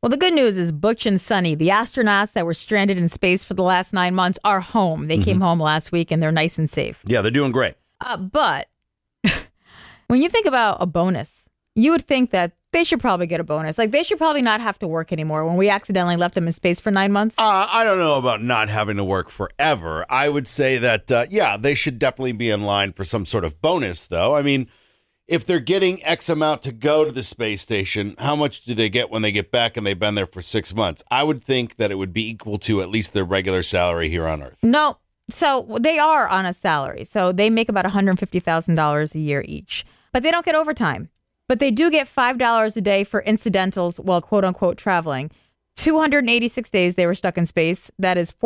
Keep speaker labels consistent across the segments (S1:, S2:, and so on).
S1: Well, the good news is Butch and Sunny, the astronauts that were stranded in space for the last 9 months, are home. They came home last week, and they're nice and safe.
S2: Yeah, they're doing great.
S1: But when you think about a bonus, you would think that they should probably get a bonus. Like, they should probably not have to work anymore when we accidentally left them in space for 9 months.
S2: I don't know about not having to work forever. I would say that, yeah, they should definitely be in line for some sort of bonus, though. I mean, if they're getting X amount to go to the space station, how much do they get when they get back and they've been there for 6 months? I would think that it would be equal to at least their regular salary here on Earth.
S1: No. So they are on a salary. So they make about $150,000 a year each. But they don't get overtime. But they do get $5 a day for incidentals while, quote unquote, traveling. 286 days they were stuck in space. That is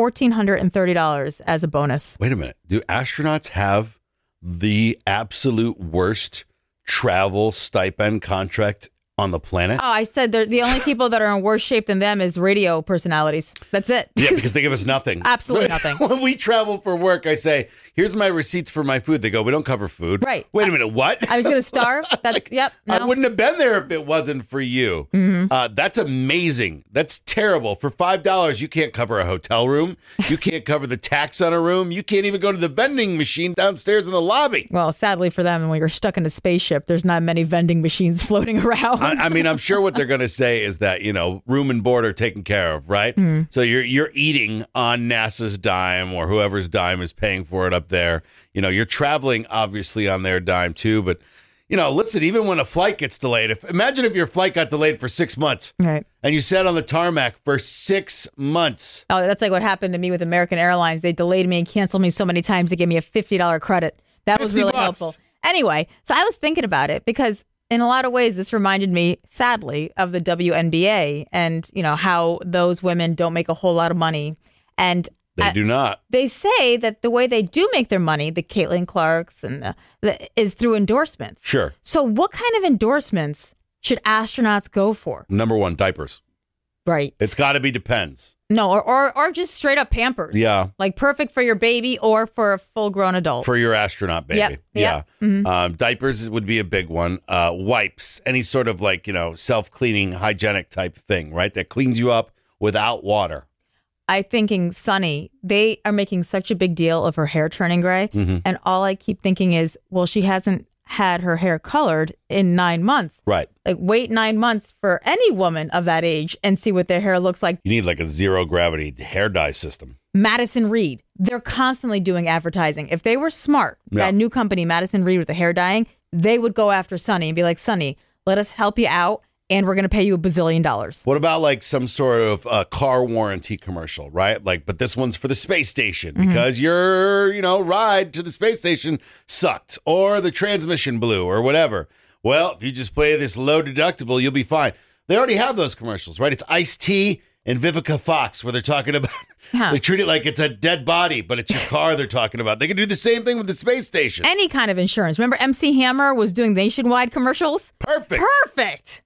S1: $1,430 as a bonus.
S2: Wait a minute. Do astronauts have the absolute worst travel stipend contract on the planet?
S1: Oh, I said the only people that are in worse shape than them is radio personalities. That's it.
S2: Yeah, because they give us nothing.
S1: Absolutely nothing.
S2: When we travel for work, I say, here's my receipts for my food. They go, we don't cover food.
S1: Right.
S2: Wait a minute, what?
S1: I was going to starve. That's, yep. No.
S2: I wouldn't have been there if it wasn't for you. That's amazing. That's terrible. For $5, you can't cover a hotel room. You can't cover the tax on a room. You can't even go to the vending machine downstairs in the lobby.
S1: Well, sadly for them, when you're stuck in a spaceship, there's not many vending machines floating around.
S2: I mean, I'm sure what they're going to say is that, you know, room and board are taken care of, right? So you're eating on NASA's dime or whoever's dime is paying for it up there. You know, you're traveling obviously on their dime too. But, you know, listen, even when a flight gets delayed, imagine if your flight got delayed for 6 months.
S1: Right.
S2: And you sat on the tarmac for 6 months.
S1: Oh, that's like what happened to me with American Airlines. They delayed me and canceled me so many times they gave me a $50 credit. That was really helpful. Anyway, so I was thinking about it because in a lot of ways, this reminded me, sadly, of the WNBA and, you know, how those women don't make a whole lot of money. And
S2: They do not.
S1: They say that the way they do make their money, the Caitlin Clarks, and is through endorsements.
S2: Sure.
S1: So what kind of endorsements should astronauts go for?
S2: Number one, diapers.
S1: Right.
S2: It's got to be Depends.
S1: No, or just straight up Pampers.
S2: Yeah.
S1: Like perfect for your baby or for a full-grown adult.
S2: For your astronaut baby.
S1: Yep.
S2: Yeah.
S1: Mm-hmm.
S2: Diapers would be a big one. Wipes, any sort of like, you know, self-cleaning, hygienic type thing, right? That cleans you up without water.
S1: I'm thinking Sunny, they are making such a big deal of her hair turning gray. And all I keep thinking is, well, she hasn't had her hair colored in 9 months.
S2: Right.
S1: Like, wait 9 months for any woman of that age and see what their hair looks like.
S2: You need like a zero gravity hair dye system.
S1: Madison Reed, they're constantly doing advertising. If they were smart, that new company, Madison Reed with the hair dyeing, they would go after Sunny and be like, Sunny, let us help you out. And we're going to pay you $1 bazillion.
S2: What about like some sort of car warranty commercial, right? Like, but this one's for the space station because your, you know, ride to the space station sucked or the transmission blew or whatever. Well, if you just play this low deductible, you'll be fine. They already have those commercials, right? It's Ice-T and Vivica Fox where they're talking about, they treat it like it's a dead body, but it's your car they're talking about. They can do the same thing with the space station.
S1: Any kind of insurance. Remember MC Hammer was doing nationwide commercials? Perfect.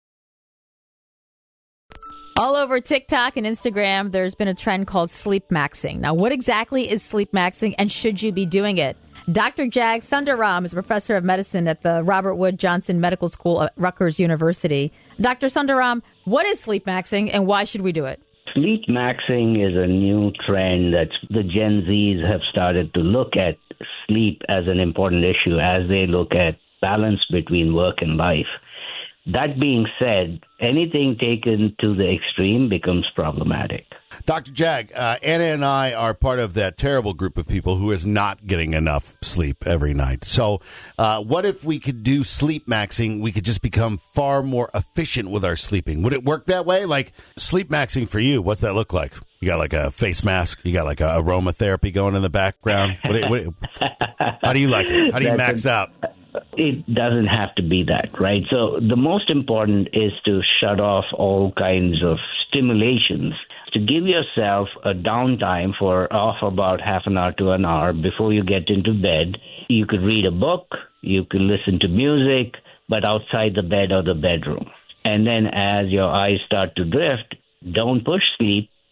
S1: All over TikTok and Instagram, there's been a trend called sleep maxing. Now, what exactly is sleep maxing and should you be doing it? Dr. Jag Sundaram is a professor of medicine at the Robert Wood Johnson Medical School at Rutgers University. Dr. Sundaram, what is sleep maxing and why should we do it?
S3: Sleep maxing is a new trend that the Gen Zs have started to look at sleep as an important issue as they look at balance between work and life. That being said, anything taken to the extreme becomes problematic.
S2: Dr. Jag, Anna and I are part of that terrible group of people who is not getting enough sleep every night. So what if we could do sleep maxing? We could just become far more efficient with our sleeping. Would it work that way? Like sleep maxing for you, what's that look like? You got like a face mask? You got like a aromatherapy going in the background? How do you like it? How do you max out?
S3: It doesn't have to be that, right? So the most important is to shut off all kinds of stimulations, to give yourself a downtime of about half an hour to an hour before you get into bed. You could read a book, you could listen to music, but outside the bed or the bedroom. And then as your eyes start to drift, don't push sleep.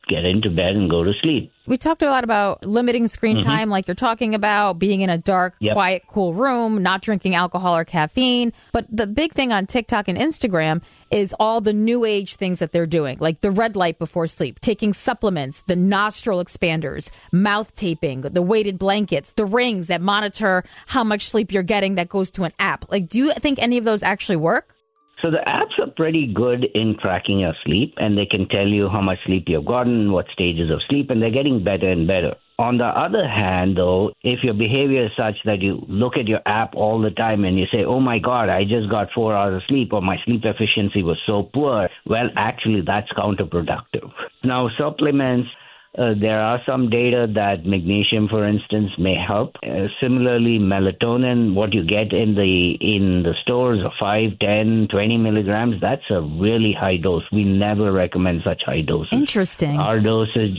S3: get into bed and go to sleep.
S1: We talked a lot about limiting screen time, like you're talking about, being in a dark, quiet, cool room, not drinking alcohol or caffeine. But the big thing on TikTok and Instagram is all the new age things that they're doing, like the red light before sleep, taking supplements, the nostril expanders, mouth taping, the weighted blankets, the rings that monitor how much sleep you're getting that goes to an app. Like, do you think any of those actually work?
S3: So the apps are pretty good in tracking your sleep, and they can tell you how much sleep you've gotten, what stages of sleep, and they're getting better and better. On the other hand, though, if your behavior is such that you look at your app all the time and you say, oh my God, I just got 4 hours of sleep, or my sleep efficiency was so poor, well, actually, that's counterproductive. Now, supplements, there are some data that magnesium, for instance, may help. Similarly, melatonin, what you get in the stores, 5, 10, 20 milligrams, that's a really high dose. We never recommend such high doses.
S1: Interesting.
S3: Our dosage,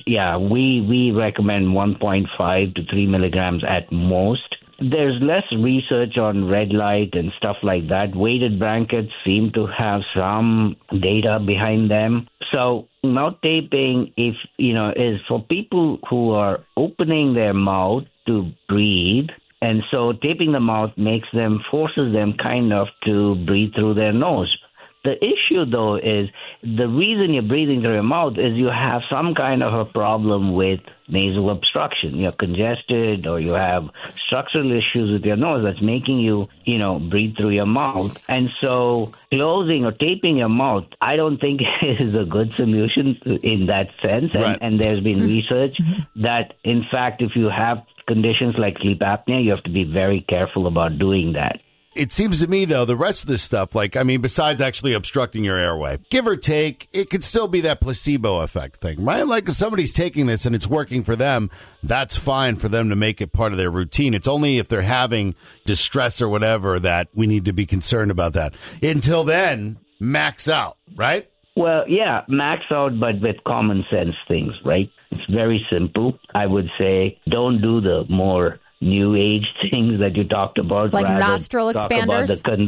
S3: we recommend 1.5 to 3 milligrams at most. There's less research on red light and stuff like that. Weighted blankets seem to have some data behind them. So mouth taping, is for people who are opening their mouth to breathe. And so taping the mouth forces them kind of to breathe through their nose. The issue, though, is the reason you're breathing through your mouth is you have some kind of a problem with nasal obstruction. You're congested or you have structural issues with your nose that's making you, breathe through your mouth. And so closing or taping your mouth, I don't think is a good solution in that sense.
S2: Right.
S3: And there's been research that, in fact, if you have conditions like sleep apnea, you have to be very careful about doing that.
S2: It seems to me, though, the rest of this stuff, besides actually obstructing your airway, give or take, it could still be that placebo effect thing, right? Like if somebody's taking this and it's working for them, that's fine for them to make it part of their routine. It's only if they're having distress or whatever that we need to be concerned about that. Until then, max out, right?
S3: Well, yeah, max out, but with common sense things, right? It's very simple. I would say don't do the more new age things that you talked about.
S1: Like nostril expanders?
S3: Talk about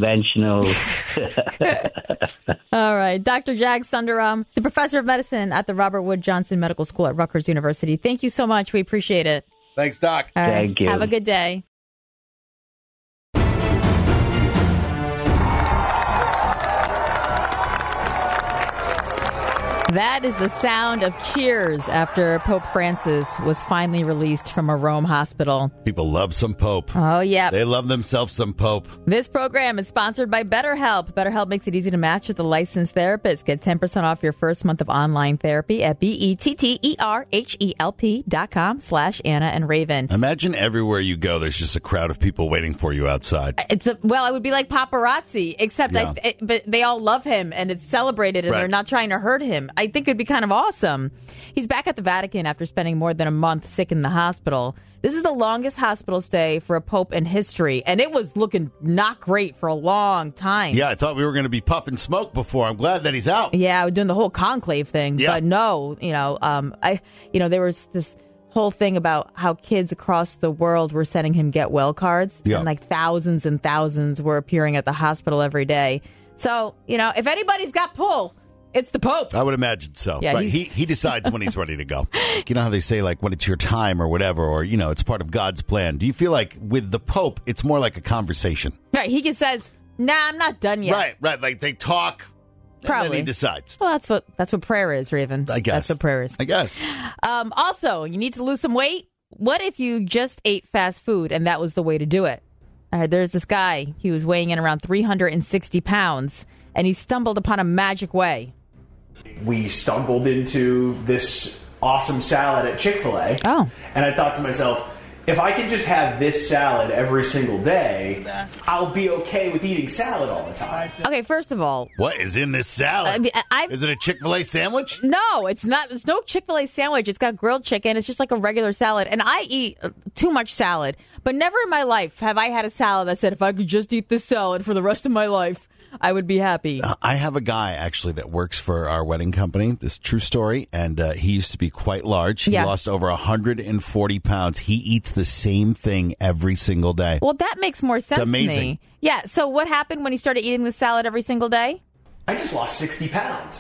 S3: the conventional.
S1: All right. Dr. Jag Sundaram, the professor of medicine at the Robert Wood Johnson Medical School at Rutgers University. Thank you so much. We appreciate it.
S2: Thanks, Doc.
S1: All right.
S3: Thank you.
S1: Have a good day. That is the sound of cheers after Pope Francis was finally released from a Rome hospital.
S2: People love some Pope.
S1: Oh, yeah.
S2: They love themselves some Pope.
S1: This program is sponsored by BetterHelp. BetterHelp makes it easy to match with a licensed therapist. Get 10% off your first month of online therapy at BetterHelp.com/Anna and Raven.
S2: Imagine everywhere you go, there's just a crowd of people waiting for you outside.
S1: It would be like paparazzi, except but they all love him and it's celebrated and they're not trying to hurt him. I think it'd be kind of awesome. He's back at the Vatican after spending more than a month sick in the hospital. This is the longest hospital stay for a pope in history, and it was looking not great for a long time.
S2: Yeah, I thought we were going to be puffing smoke before. I'm glad that he's out.
S1: Yeah, we're doing the whole conclave thing.
S2: Yeah.
S1: But no, there was this whole thing about how kids across the world were sending him get well cards,
S2: yeah.
S1: and like thousands and thousands were appearing at the hospital every day. So, if anybody's got pull, it's the Pope.
S2: I would imagine so.
S1: Yeah,
S2: right. He decides when he's ready to go. You know how they say, like, when it's your time or whatever, or, it's part of God's plan. Do you feel like with the Pope, it's more like a conversation?
S1: Right. He just says, nah, I'm not done yet.
S2: Right. Like, they talk,
S1: Probably.
S2: and then he decides.
S1: Well, that's what prayer is, Raven.
S2: I guess.
S1: That's what prayer is.
S2: I guess.
S1: Also, you need to lose some weight. What if you just ate fast food and that was the way to do it? There's this guy. He was weighing in around 360 pounds, and he stumbled upon a magic way.
S4: We stumbled into this awesome salad at Chick-fil-A.
S1: Oh.
S4: And I thought to myself, if I could just have this salad every single day, I'll be okay with eating salad all the time.
S1: Okay, first of all,
S2: What is in this salad? Is it a Chick-fil-A sandwich?
S1: no, it's not. It's no Chick-fil-A sandwich. It's got grilled chicken. It's just like a regular salad. And I eat too much salad. But never in my life have I had a salad that said, if I could just eat this salad for the rest of my life, I would be happy.
S2: I have a guy, actually, that works for our wedding company. This true story. And he used to be quite large. He lost over 140 pounds. He eats the same thing every single day.
S1: Well, that makes more sense
S2: It's amazing.
S1: to me. Yeah, so what happened when he started eating the salad every single day?
S4: I just lost 60 pounds.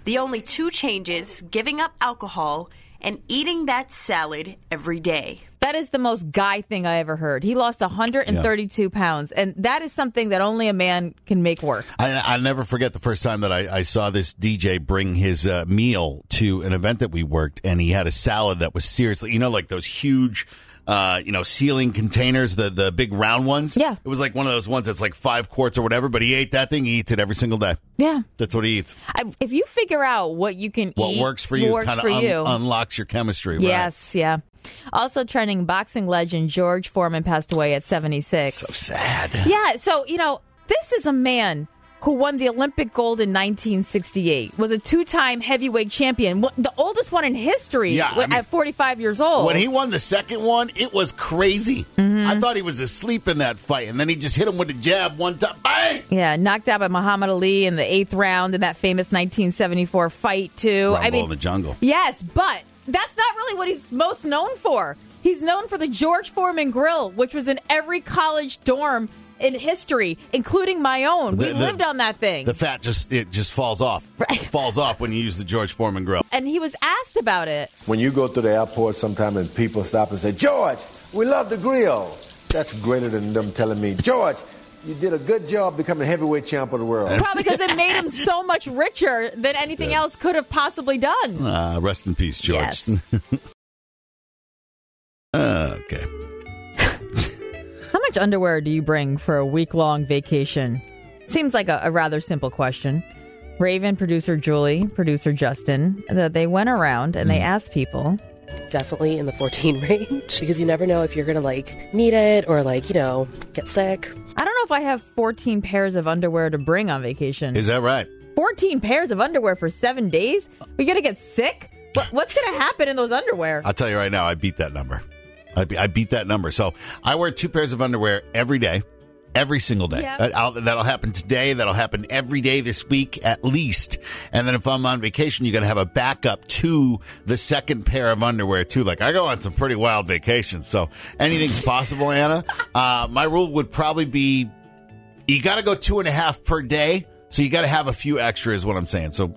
S5: The only 2 changes, giving up alcohol and eating that salad every day.
S1: That is the most guy thing I ever heard. He lost 132 pounds, and that is something that only a man can make work.
S2: I'll never forget the first time that I saw this DJ bring his meal to an event that we worked, and he had a salad that was seriously, like those huge, ceiling containers, the big round ones.
S1: Yeah.
S2: It was like one of those ones that's like 5 quarts or whatever, but he ate that thing. He eats it every single day.
S1: Yeah.
S2: That's what he eats.
S1: If you figure out what you can
S2: What
S1: eat,
S2: works for you
S1: kind of
S2: unlocks your chemistry. Right?
S1: Yes, yeah. Also trending, boxing legend George Foreman passed away at 76.
S2: So sad.
S1: Yeah, so, this is a man who won the Olympic gold in 1968, was a 2-time heavyweight champion, the oldest one in history at 45 years old.
S2: When he won the second one, it was crazy.
S1: Mm-hmm.
S2: I thought he was asleep in that fight, and then he just hit him with a jab one time. Bang!
S1: Yeah, knocked out by Muhammad Ali in the 8th round in that famous 1974 fight, too.
S2: Rumble in the jungle.
S1: Yes, but that's not really what he's most known for. He's known for the George Foreman Grill, which was in every college dorm in history, including my own. We lived on that thing.
S2: The fat just falls off.
S1: Right.
S2: Falls off when you use the George Foreman grill.
S1: And he was asked about it.
S6: When you go through the airport sometime and people stop and say, George, we love the grill. That's greater than them telling me, George, you did a good job becoming heavyweight champ of the world.
S1: Probably because it made him so much richer than anything else could have possibly done.
S2: Rest in peace, George.
S1: Yes.
S2: Okay.
S1: How much underwear do you bring for a week-long vacation? Seems like a rather simple question. Raven, producer Julie, producer Justin, they went around and they asked people.
S7: Definitely in the 14 range, because you never know if you're going to, need it or, get sick.
S1: I don't know if I have 14 pairs of underwear to bring on vacation.
S2: Is that right?
S1: 14 pairs of underwear for 7 days? We going to get sick? What's going to happen in those underwear?
S2: I'll tell you right now, I beat that number. I beat that number. So I wear 2 pairs of underwear every day, every single day.
S1: Yep.
S2: That'll happen today. That'll happen every day this week at least. And then if I'm on vacation, you're going to have a backup to the second pair of underwear too. Like I go on some pretty wild vacations. So anything's possible, Anna. My rule would probably be you got to go 2.5 per day. So you got to have a few extra is what I'm saying. So,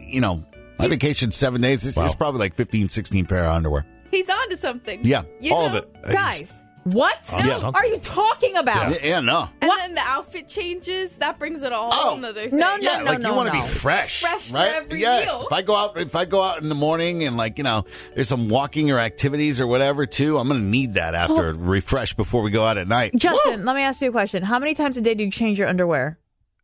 S2: my vacation 7 days. It's probably like 15, 16 pair of underwear.
S8: He's on to something.
S2: Yeah, all of it.
S1: Guys, what are you talking about?
S2: Yeah, no.
S8: And then the outfit changes. That brings it a whole nother thing.
S1: No,
S2: you want to be fresh.
S8: Fresh
S2: right?
S8: for every
S2: yes.
S8: meal.
S2: If I go out in the morning and there's some walking or activities or whatever too, I'm going to need that after refresh before we go out at night.
S1: Justin, let me ask you a question. How many times a day do you change your underwear?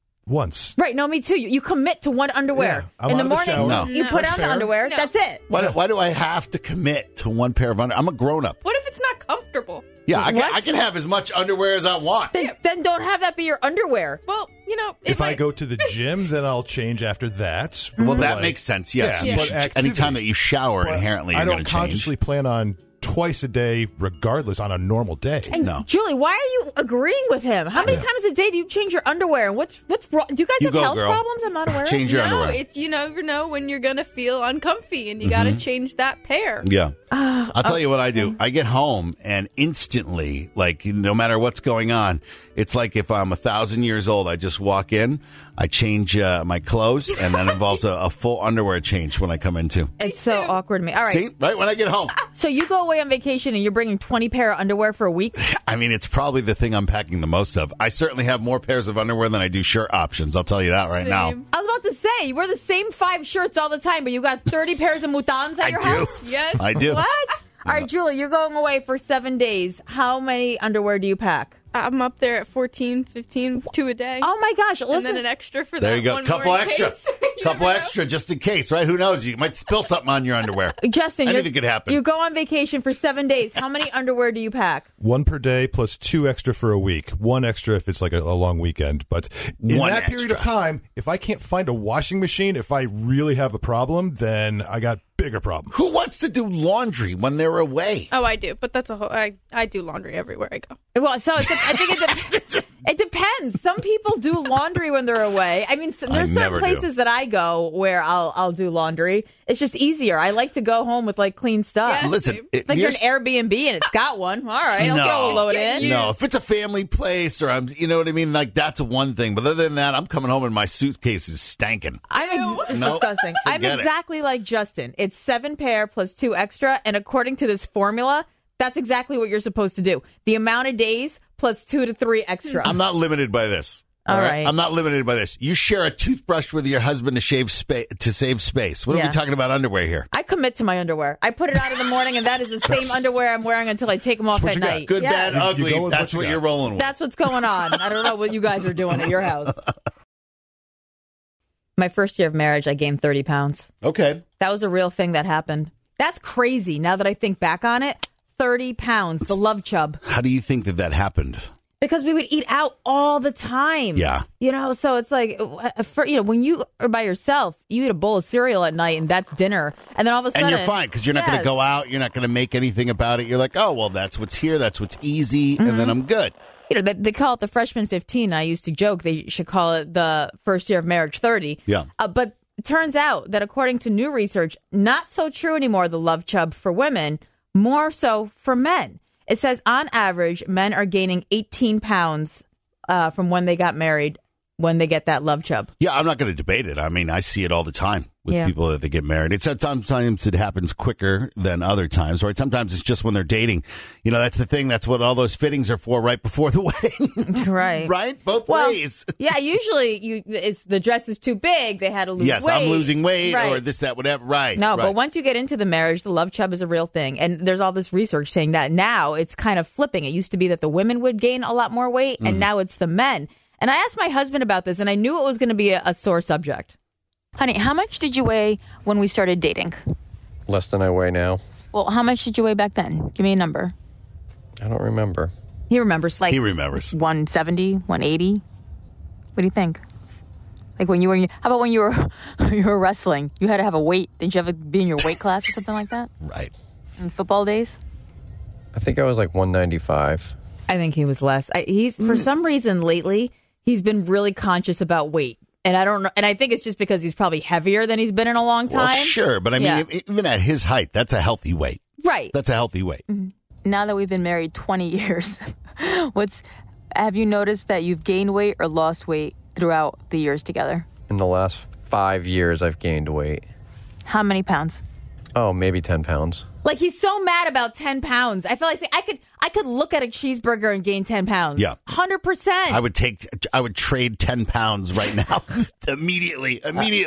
S9: Once.
S1: Right, no, me too. You commit to one underwear.
S9: Yeah,
S1: in the morning,
S9: shower.
S1: you put on the underwear.
S8: No.
S1: That's it.
S2: Why do I have to commit to one pair of underwear? I'm a grown-up.
S8: What if it's not comfortable?
S2: Yeah, I can have as much underwear as I want.
S1: Then don't have that be your underwear.
S8: Well,
S9: if I go to the gym, then I'll change after that.
S2: Well, that makes sense, yes.
S9: Yeah. But
S2: Anytime that you shower,
S9: But
S2: inherently
S9: I
S2: you're going
S9: don't
S2: to change.
S9: consciously plan on twice a day, regardless, on a normal day.
S1: And
S2: No.
S1: Julie, why are you agreeing with him? How many times a day do you change your underwear? And what's wrong? Do you guys have
S2: go,
S1: health
S2: girl.
S1: problems? I'm not aware.
S2: Change your
S8: no,
S2: underwear.
S8: you never know when you're going to feel uncomfy and you got to change that pair.
S2: Yeah. I'll tell you what I do. I get home and instantly, no matter what's going on, it's like if I'm 1,000 years old, I just walk in, I change my clothes, and that involves a full underwear change when I come in too.
S1: It's so awkward to me. All right.
S2: See? Right when I get home.
S1: So you go away on vacation and you're bringing 20 pair of underwear for a week?
S2: I mean, it's probably the thing I'm packing the most of. I certainly have more pairs of underwear than I do shirt options. I'll tell you that right now.
S8: Same.
S1: I was about to say, you wear the same 5 shirts all the time, but you got 30 pairs of moutons at your
S2: do.
S1: house?
S8: Yes.
S2: I do.
S1: What? All right, Julie, you're going away for 7 days. How many underwear do you pack?
S8: I'm up there at 14, 15, 2 a day.
S1: Oh, my gosh.
S8: and
S1: Listen.
S8: then an extra for
S2: There
S8: that
S2: you go.
S8: one
S2: Couple
S8: more in
S2: extra.
S8: case. You
S2: Couple
S8: never know.
S2: extra just in case, right? Who knows? You might spill something on your underwear.
S1: Justin,
S2: Anything could happen.
S1: You go on vacation for 7 days. How many underwear do you pack?
S9: 1 per day plus 2 extra for a week. 1 extra if it's like a long weekend. But in
S2: One
S9: that period of
S2: extra.
S9: time, if I can't find a washing machine, if I really have a problem, then I got bigger problems.
S2: Who wants to do laundry when they're away?
S8: Oh, I do. But that's a whole. I do laundry everywhere I go.
S1: Well, so I think it depends. It depends. Some people do laundry when they're away. I mean, there's certain places that I go where I'll do laundry. It's just easier. I like to go home with like clean stuff.
S8: Yeah,
S2: Listen,
S1: like you're an Airbnb and it's got one. All right, I'll throw a load in.
S2: No, if it's a family place or you know what I mean? Like that's one thing. But other than that, I'm coming home and my suitcase is stanking.
S1: Disgusting. I'm exactly like Justin. It's 7 pair plus 2 extra. And according to this formula, that's exactly what you're supposed to do. The amount of days plus 2 to 3 extra.
S2: I'm not limited by this.
S1: All right.
S2: I'm not limited by this. You share a toothbrush with your husband to save space. What are we talking about underwear here?
S1: I commit to my underwear. I put it on in the morning, and that is the same underwear I'm wearing until I take them off at night.
S2: Good, bad, ugly. That's what you're rolling with.
S1: That's what's going on. I don't know what you guys are doing at your house. My first year of marriage, I gained 30 pounds.
S2: Okay.
S1: That was a real thing that happened. That's crazy. Now that I think back on it, 30 pounds, the love chub.
S2: How do you think that happened?
S1: Because we would eat out all the time.
S2: Yeah.
S1: You know, so it's like, when you are by yourself, you eat a bowl of cereal at night and that's dinner. And then all of a sudden.
S2: And you're fine because you're not going to go out. You're not going to make anything about it. You're like, oh, well, that's what's here. That's what's easy. And then I'm good. You
S1: know, they call it the freshman 15. I used to joke they should call it the first year of marriage 30.
S2: Yeah.
S1: But it turns out that according to new research, not so true anymore, the love chub for women, more so for men. It says on average, men are gaining 18 pounds from when they got married, when they get that love chub.
S2: Yeah, I'm not going to debate it. I mean, I see it all the time with people that they get married. Sometimes it happens quicker than other times, right? Sometimes it's just when they're dating. You know, that's the thing. That's what all those fittings are for right before the wedding.
S1: Right.
S2: Right? Both ways.
S1: Yeah, usually it's the dress is too big. They had to lose weight.
S2: Yes, I'm losing weight or this, that, whatever. Right.
S1: No, but once you get into the marriage, the love chub is a real thing. And there's all this research saying that now it's kind of flipping. It used to be that the women would gain a lot more weight, and now it's the men. And I asked my husband about this, and I knew it was going to be a sore subject.
S10: Honey, how much did you weigh when we started dating?
S11: Less than I weigh now.
S10: Well, how much did you weigh back then? Give me a number.
S11: I don't remember.
S1: He remembers.
S2: He remembers.
S10: 170, 180? What do you think? Like when you were, how about when you were wrestling? You had to have a weight. Didn't you have to be in your weight class or something like that?
S2: Right.
S10: In football days?
S11: I think I was like 195.
S1: I think he was less. For some reason lately, he's been really conscious about weight. And I don't know. And I think it's just because he's probably heavier than he's been in a long time.
S2: Well, sure. But I mean, even at his height, that's a healthy weight.
S1: Right.
S2: That's a healthy weight.
S10: Mm-hmm. Now that we've been married 20 years, have you noticed that you've gained weight or lost weight throughout the years together?
S11: In the last 5 years, I've gained weight.
S10: How many pounds?
S11: Oh, maybe 10 pounds.
S1: Like he's so mad about 10 pounds. I feel like I could look at a cheeseburger and gain 10 pounds.
S2: Yeah.
S1: 100%.
S2: I would trade 10 pounds right now. Immediately.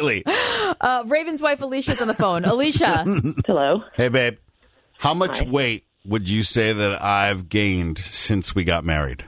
S1: Raven's wife Alicia's on the phone. Alicia.
S12: Hello.
S2: Hey, babe. How much weight would you say that I've gained since we got married?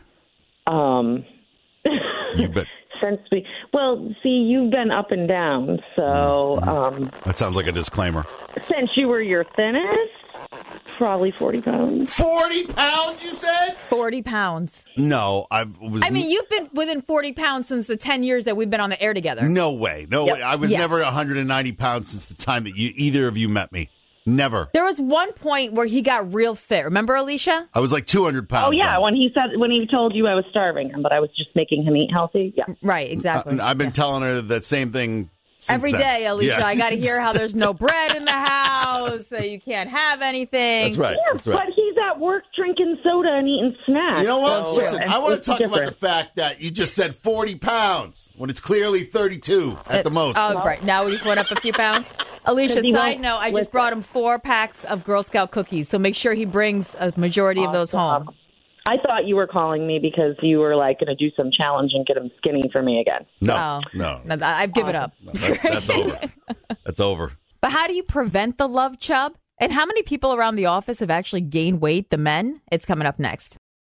S2: You bet.
S12: You've been up and down, so...
S2: that sounds like a disclaimer.
S12: Since you were your thinnest, probably 40 pounds.
S2: 40 pounds, you said?
S1: 40 pounds.
S2: No,
S1: you've been within 40 pounds since the 10 years that we've been on the air together.
S2: No way. Way. I was never 190 pounds since the time that either of you met me. Never.
S1: There was one point where he got real fit. Remember, Alicia?
S2: I was like 200 pounds.
S12: Oh, yeah, when he told you I was starving him, but I was just making him eat healthy. Yeah.
S1: Right, exactly.
S2: I've been telling her that same thing since
S1: every
S2: then.
S1: day, Alicia. Yeah. I got to hear how there's no bread in the house, that you can't have anything.
S2: That's right.
S12: Yeah,
S2: that's right.
S12: But he's at work drinking soda and eating snacks.
S2: You know what? Listen, I want to talk about the fact that you just said 40 pounds when it's clearly 32 at the most.
S1: Oh, right. Now we just went up a few pounds. Alicia, side note, I just brought him 4 packs of Girl Scout cookies, so make sure he brings a majority of those home.
S12: I thought you were calling me because you were going to do some challenge and get him skinny for me again.
S2: No.
S1: I've given up.
S2: No, that's over. That's over.
S1: But how do you prevent the love chub? And how many people around the office have actually gained weight, the men? It's coming up next.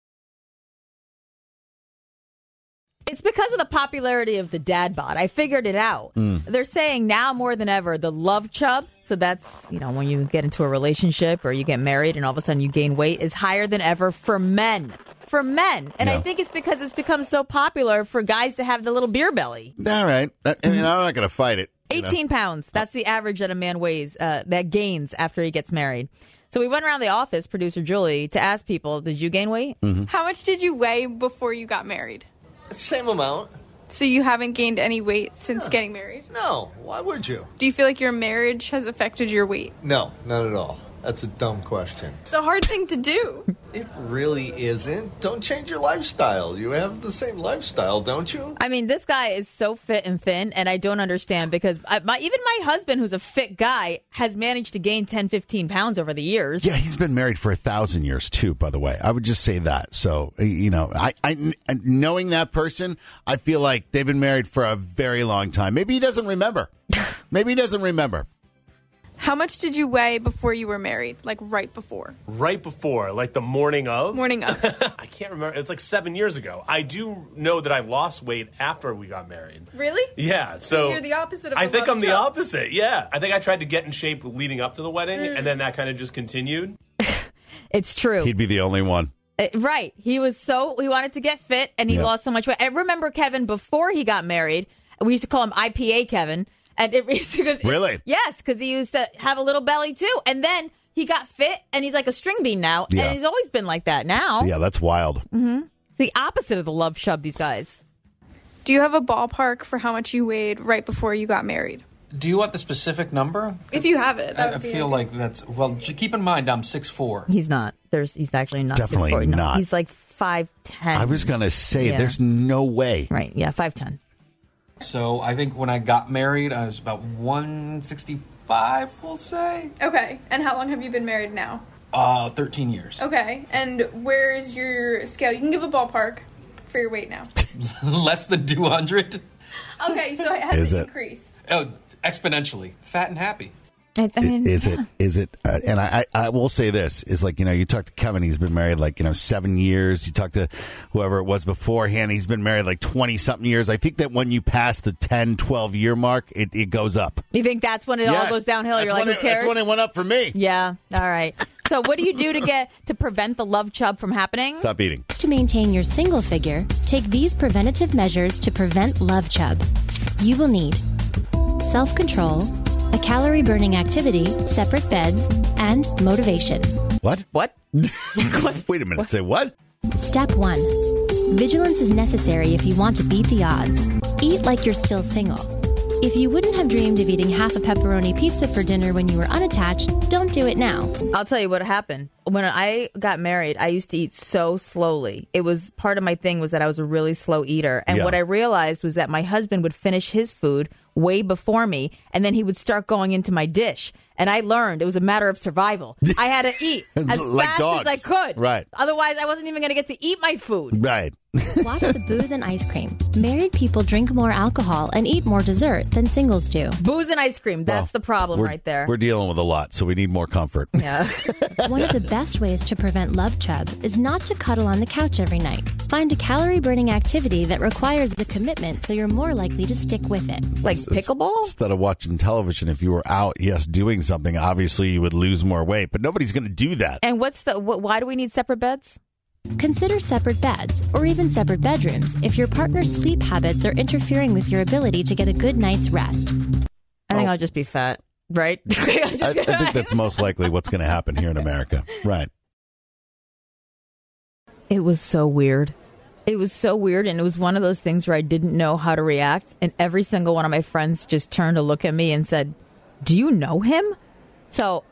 S1: It's because of the popularity of the dad bod. I figured it out. They're saying now more than ever, the love chub, so that's, when you get into a relationship or you get married and all of a sudden you gain weight, is higher than ever for men. And I think it's because it's become so popular for guys to have the little beer belly.
S2: All right. I'm not going to fight it.
S1: 18 pounds. That's the average that a man weighs, that gains after he gets married. So we went around the office, producer Julie, to ask people, did you gain weight?
S8: How much did you weigh before you got married?
S13: Same amount.
S8: So you haven't gained any weight since getting married?
S13: No, why would you?
S8: Do you feel like your marriage has affected your weight?
S13: No, not at all. That's a dumb question.
S8: It's a hard thing to do.
S13: It really isn't. Don't change your lifestyle. You have the same lifestyle, don't you?
S1: I mean, this guy is so fit and thin, and I don't understand because even my husband, who's a fit guy, has managed to gain 10, 15 pounds over the years.
S2: Yeah, he's been married for 1,000 years, too, by the way. I would just say that. So, I knowing that person, I feel like they've been married for a very long time. Maybe he doesn't remember.
S8: How much did you weigh before you were married? Like right before?
S14: Right before, like the morning of?
S8: Morning of.
S14: I can't remember. It's like 7 years ago. I do know that I lost weight after we got married.
S8: Really?
S14: Yeah. So
S8: you're the opposite of
S14: I think I'm the
S8: Joe.
S14: opposite. Yeah. I think I tried to get in shape leading up to the wedding, and then that kind of just continued.
S1: It's true.
S2: He'd be the only one.
S1: Right. He wanted to get fit, and he lost so much weight. I remember Kevin before he got married. We used to call him IPA Kevin. And
S2: Really?
S1: Yes, because he used to have a little belly too. And then he got fit, and he's like a string bean now.
S2: Yeah.
S1: And he's always been like that now.
S2: Yeah, that's wild.
S1: Mm-hmm. It's the opposite of the love shove, these guys.
S8: Do you have a ballpark for how much you weighed right before you got married?
S15: Do you want the specific number?
S8: If you have it.
S15: I feel like that's... Well, keep in mind, I'm 6'4".
S1: He's not. He's actually not.
S2: Definitely
S1: 6'4". No,
S2: not.
S1: he's like 5'10".
S2: I was going to say, there's no way.
S1: Right, yeah, 5'10".
S15: So I think when I got married, I was about 165, we'll say.
S8: Okay. And how long have you been married now?
S15: 13 years.
S8: Okay. And where's your scale? You can give a ballpark for your weight now.
S15: Less than 200?
S8: Okay, so has it increased?
S15: Oh, exponentially. Fat and happy.
S1: I mean,
S2: is it? And I will say this is like, you talk to Kevin, he's been married like, 7 years. You talk to whoever it was beforehand, he's been married like 20 something years. I think that when you pass the 10, 12 year mark, it goes up.
S1: You think that's when it all goes downhill? You're like, who cares?
S2: That's when it went up for me.
S1: Yeah. All right. So what do you do to prevent the love chub from happening?
S2: Stop eating.
S16: To maintain your single figure, take these preventative measures to prevent love chub. You will need self-control, a calorie-burning activity, separate beds, and motivation.
S2: What?
S1: Wait
S2: a minute. Say what?
S16: Step 1. Vigilance is necessary if you want to beat the odds. Eat like you're still single. If you wouldn't have dreamed of eating half a pepperoni pizza for dinner when you were unattached, don't do it now.
S1: I'll tell you what happened. When I got married, I used to eat so slowly. It was part of my thing was that I was a really slow eater. And what I realized was that my husband would finish his food way before me, and then he would start going into my dish. And I learned it was a matter of survival. I had to eat as
S2: like
S1: fast
S2: dogs.
S1: as I could.
S2: Right.
S1: Otherwise, I wasn't even going to get to eat my food.
S2: Right.
S16: Watch the booze and ice cream. Married people drink more alcohol and eat more dessert than singles do.
S1: Booze and ice cream. That's the problem right there.
S2: We're dealing with a lot, so we need more comfort.
S1: Yeah.
S16: One of the best ways to prevent love chub is not to cuddle on the couch every night. Find a calorie-burning activity that requires a commitment so you're more likely to stick with it.
S1: Like pickleball?
S2: Instead of watching television, if you were out, doing something, obviously you would lose more weight. But nobody's going to do that.
S1: And why do we need separate beds?
S16: Consider separate beds or even separate bedrooms if your partner's sleep habits are interfering with your ability to get a good night's rest.
S1: I think I'll just be fat, right?
S2: I think that's most likely what's going to happen here in America. Right.
S1: It was so weird. It was so weird, and it was one of those things where I didn't know how to react, and every single one of my friends just turned to look at me and said, "Do you know him?" So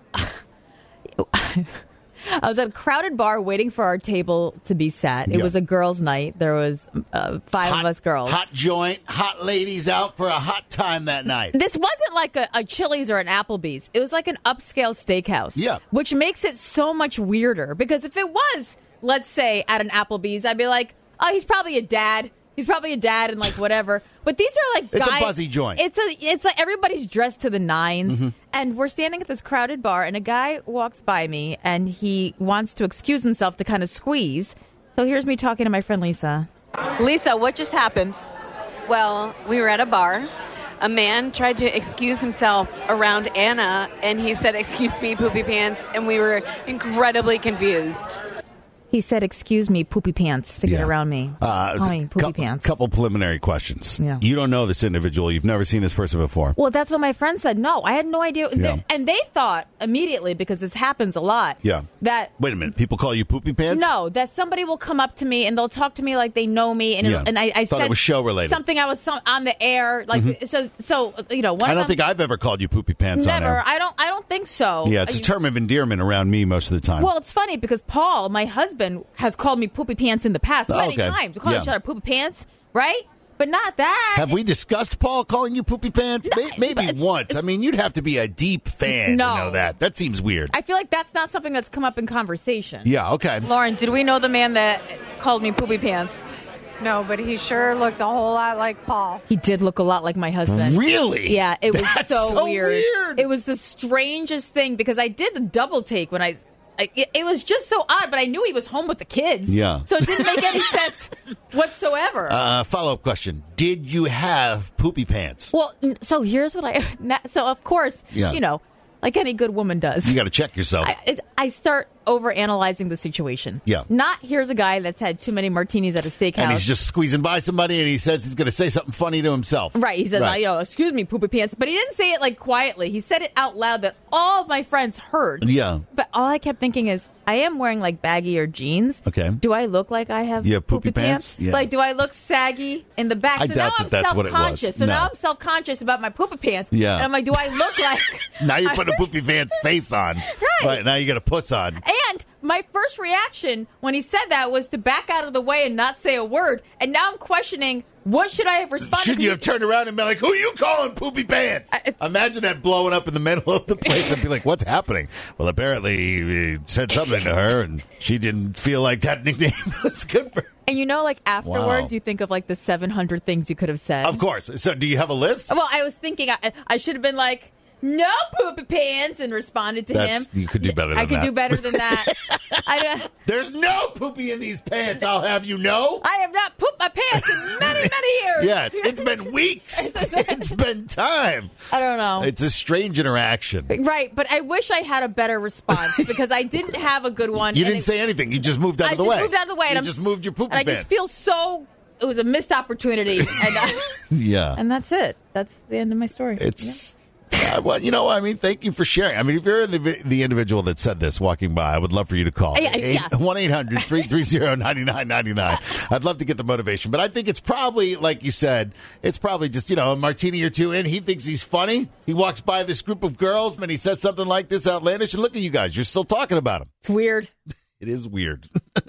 S1: I was at a crowded bar waiting for our table to be set. It was a girls' night. There was 5 of us girls.
S2: Hot joint, hot ladies out for a hot time that night.
S1: This wasn't like a Chili's or an Applebee's. It was like an upscale steakhouse.
S2: Yeah.
S1: Which makes it so much weirder. Because if it was, let's say, at an Applebee's, I'd be like, oh, he's probably a dad. He's probably a dad and like whatever. But these are like guys.
S2: It's a buzzy joint.
S1: It's like everybody's dressed to the nines. Mm-hmm. And we're standing at this crowded bar and a guy walks by me and he wants to excuse himself to kind of squeeze. So here's me talking to my friend Lisa.
S17: Lisa, what just happened? Well, we were at a bar. A man tried to excuse himself around Anna and he said, "Excuse me, poopy pants," and we were incredibly confused.
S1: He said, "Excuse me, poopy pants," to get around me. Call me poopy pants.
S2: Couple preliminary questions.
S1: Yeah.
S2: You don't know this individual. You've never seen this person before.
S1: Well, that's what my friend said. No, I had no idea.
S2: Yeah.
S1: And they thought immediately, because this happens a lot,
S2: Yeah.
S1: that
S2: Wait a minute. People call you poopy pants?
S1: no, that somebody will come up to me and they'll talk to me like they know me, and
S2: Yeah.
S1: and I
S2: Thought
S1: said
S2: it was show related.
S1: something. I was on the air, like so. You know, one
S2: I
S1: of
S2: don't
S1: them,
S2: think I've ever called you poopy pants on
S1: never.
S2: air.
S1: I don't think so.
S2: Yeah, it's a term of endearment around me most of the time.
S1: Well, it's funny because Paul, my husband, has called me poopy pants in the past many
S2: okay.
S1: times. We call
S2: Yeah.
S1: each other poopy pants, right? But not that.
S2: Have we discussed Paul calling you poopy pants? Maybe once. I mean, you'd have to be a deep fan
S1: No.
S2: to know that. That seems weird.
S1: I feel like that's not something that's come up in conversation.
S2: Yeah, okay.
S10: Lauren, did we know the man that called me poopy pants?
S18: No, but he sure looked a whole lot like Paul.
S1: He did look a lot like my husband.
S2: Really?
S1: Yeah, it was
S2: That's
S1: so
S2: weird.
S1: It was the strangest thing because I did the double take when it was just so odd, but I knew he was home with the kids.
S2: Yeah.
S1: So it didn't make any sense whatsoever.
S2: Follow-up question. Did you have poopy pants?
S1: Well, so here's what so of course,
S2: Yeah.
S1: you know, like any good woman does.
S2: You got to check yourself.
S1: I start over-analyzing the situation.
S2: Yeah.
S1: Not here's a guy that's had too many martinis at a steakhouse.
S2: And he's just squeezing by somebody, and he says he's going to say something funny to himself.
S1: Right. He says, "Yo, excuse me, poopy pants." But he didn't say it like quietly. He said it out loud that all of my friends heard.
S2: Yeah.
S1: But all I kept thinking is, I am wearing like baggier jeans.
S2: Okay.
S1: Do I look like I have
S2: You have
S1: poopy
S2: poopy pants? Yeah.
S1: Like, do I look saggy in the back?
S2: I
S1: so
S2: doubt
S1: now
S2: that
S1: I'm
S2: that's what it was.
S1: self-conscious. So
S2: No.
S1: now I'm self-conscious about my poopy pants.
S2: Yeah.
S1: And I'm like, do I look like...
S2: Now you're putting a poopy pants face on.
S1: Right.
S2: Now you got a puss on.
S1: And my first reaction when he said that was to back out of the way and not say a word. And now I'm questioning, what should I have responded
S2: Should
S1: to?
S2: you have turned around and been like, who are you calling poopy pants? Imagine that blowing up in the middle of the place and be like, what's happening? Well, apparently he said something to her and she didn't feel like that nickname was good for her.
S1: And you know, like afterwards,
S2: Wow.
S1: you think of like the 700 things you could have said.
S2: Of course. So do you have a list?
S1: Well, I was thinking I should have been like, no poopy pants, and responded to him.
S2: You could do better than
S1: I could
S2: that.
S1: do better than that.
S2: There's no poopy in these pants, I'll have you know.
S1: I have not pooped my pants in many, many years.
S2: Yeah, it's been weeks. It's been time.
S1: I don't know.
S2: It's a strange interaction.
S1: Right, but I wish I had a better response because I didn't have a good one.
S2: You
S1: and
S2: didn't say anything. You just moved out of the way.
S1: I just moved out of the way.
S2: You
S1: And
S2: just moved your poopy
S1: and I
S2: pants.
S1: just feel so... It was a missed opportunity. And,
S2: Yeah.
S1: and that's it. That's the end of my story.
S2: It's... well, you know, I mean, thank you for sharing. I mean, if you're the individual that said this walking by, I would love for you to call.
S1: Yeah.
S2: 1-800-330-9999. I'd love to get the motivation. But I think it's probably, like you said, it's probably just, you know, a martini or two in. He thinks he's funny. He walks by this group of girls, and then he says something like this outlandish. And look at you guys. You're still talking about him.
S1: It's weird.
S2: It is weird.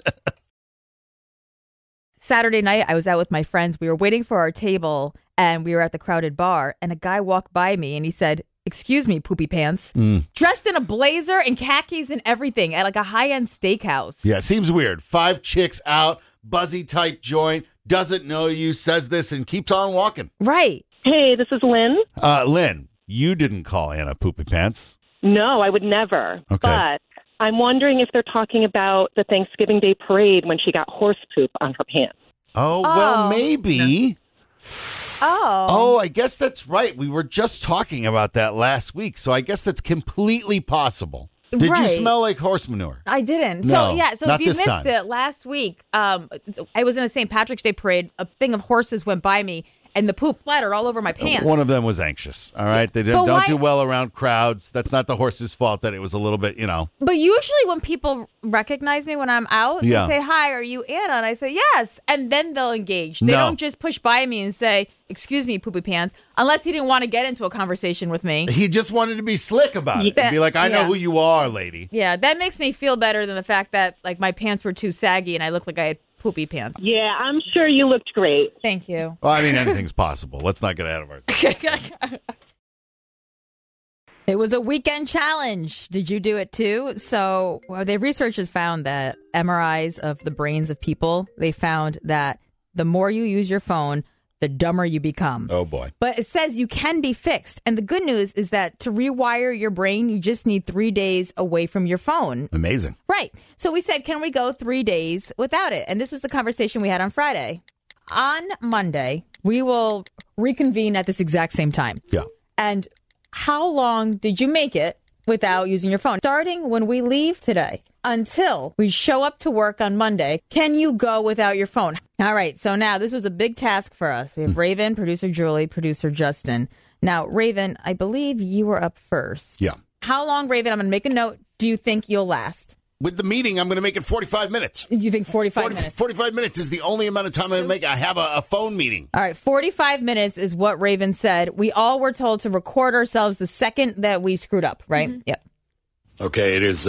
S1: Saturday night, I was out with my friends. We were waiting for our table, and we were at the crowded bar, and a guy walked by me, and he said, "Excuse me, poopy pants," dressed in a blazer and khakis and everything at like a high-end steakhouse.
S2: Yeah, it seems weird. 5 chicks out, buzzy type joint, doesn't know you, says this, and keeps on walking.
S1: Right.
S12: Hey, this is Lynn.
S2: Lynn, you didn't call Anna poopy pants.
S12: No, I would never.
S2: Okay.
S12: But I'm wondering if they're talking about the Thanksgiving Day parade when she got horse poop on her pants.
S2: Oh, well, maybe.
S1: Oh,
S2: I guess that's right. We were just talking about that last week, so I guess that's completely possible. Did you
S1: Right.
S2: smell like horse manure?
S1: I didn't.
S2: No,
S1: So
S2: not
S1: if you
S2: this
S1: missed
S2: time.
S1: it last week, I was in a St. Patrick's Day parade. A thing of horses went by me, and the poop splattered all over my pants.
S2: One of them was anxious, all right? They
S1: But
S2: don't
S1: why-
S2: do well around crowds. That's not the horse's fault that it was a little bit, you know.
S1: But usually when people recognize me when I'm out,
S2: Yeah.
S1: they say, "Hi, are you Anna?" And I say, "Yes." And then they'll engage. They
S2: No.
S1: don't just push by me and say, "Excuse me, poopy pants," unless he didn't want to get into a conversation with me.
S2: He just wanted to be slick about it. And be like, I know
S1: Yeah.
S2: who you are, lady.
S1: Yeah, that makes me feel better than the fact that like my pants were too saggy and I looked like I had poopy pants.
S12: Yeah, I'm sure you looked great.
S1: Thank you.
S2: Well, I mean, anything's possible. Let's not get ahead of ourselves.
S1: It was a weekend challenge. Did you do it too? So, the research has found that MRIs of the brains of people, they found that the more you use your phone, the dumber you become.
S2: Oh, boy.
S1: But it says you can be fixed. And the good news is that to rewire your brain, you just need 3 days away from your phone.
S2: Amazing.
S1: Right. So we said, can we go 3 days without it? And this was the conversation we had on Friday. On Monday, we will reconvene at this exact same time.
S2: Yeah.
S1: And how long did you make it without using your phone. Starting when we leave today until we show up to work on Monday, can you go without your phone? All right, so now this was a big task for us. We have Raven, producer Julie, producer Justin. Now, Raven, I believe you were up first.
S2: Yeah.
S1: How long, Raven, I'm going to make a note, do you think you'll last?
S2: With the meeting, I'm going to make it 45 minutes.
S1: You think 45 minutes?
S2: 45 minutes is the only amount of time I'm going to make. I have a phone meeting.
S1: All right, 45 minutes is what Raven said. We all were told to record ourselves the second that we screwed up, right?
S8: Mm-hmm.
S1: Yep.
S2: Okay, it is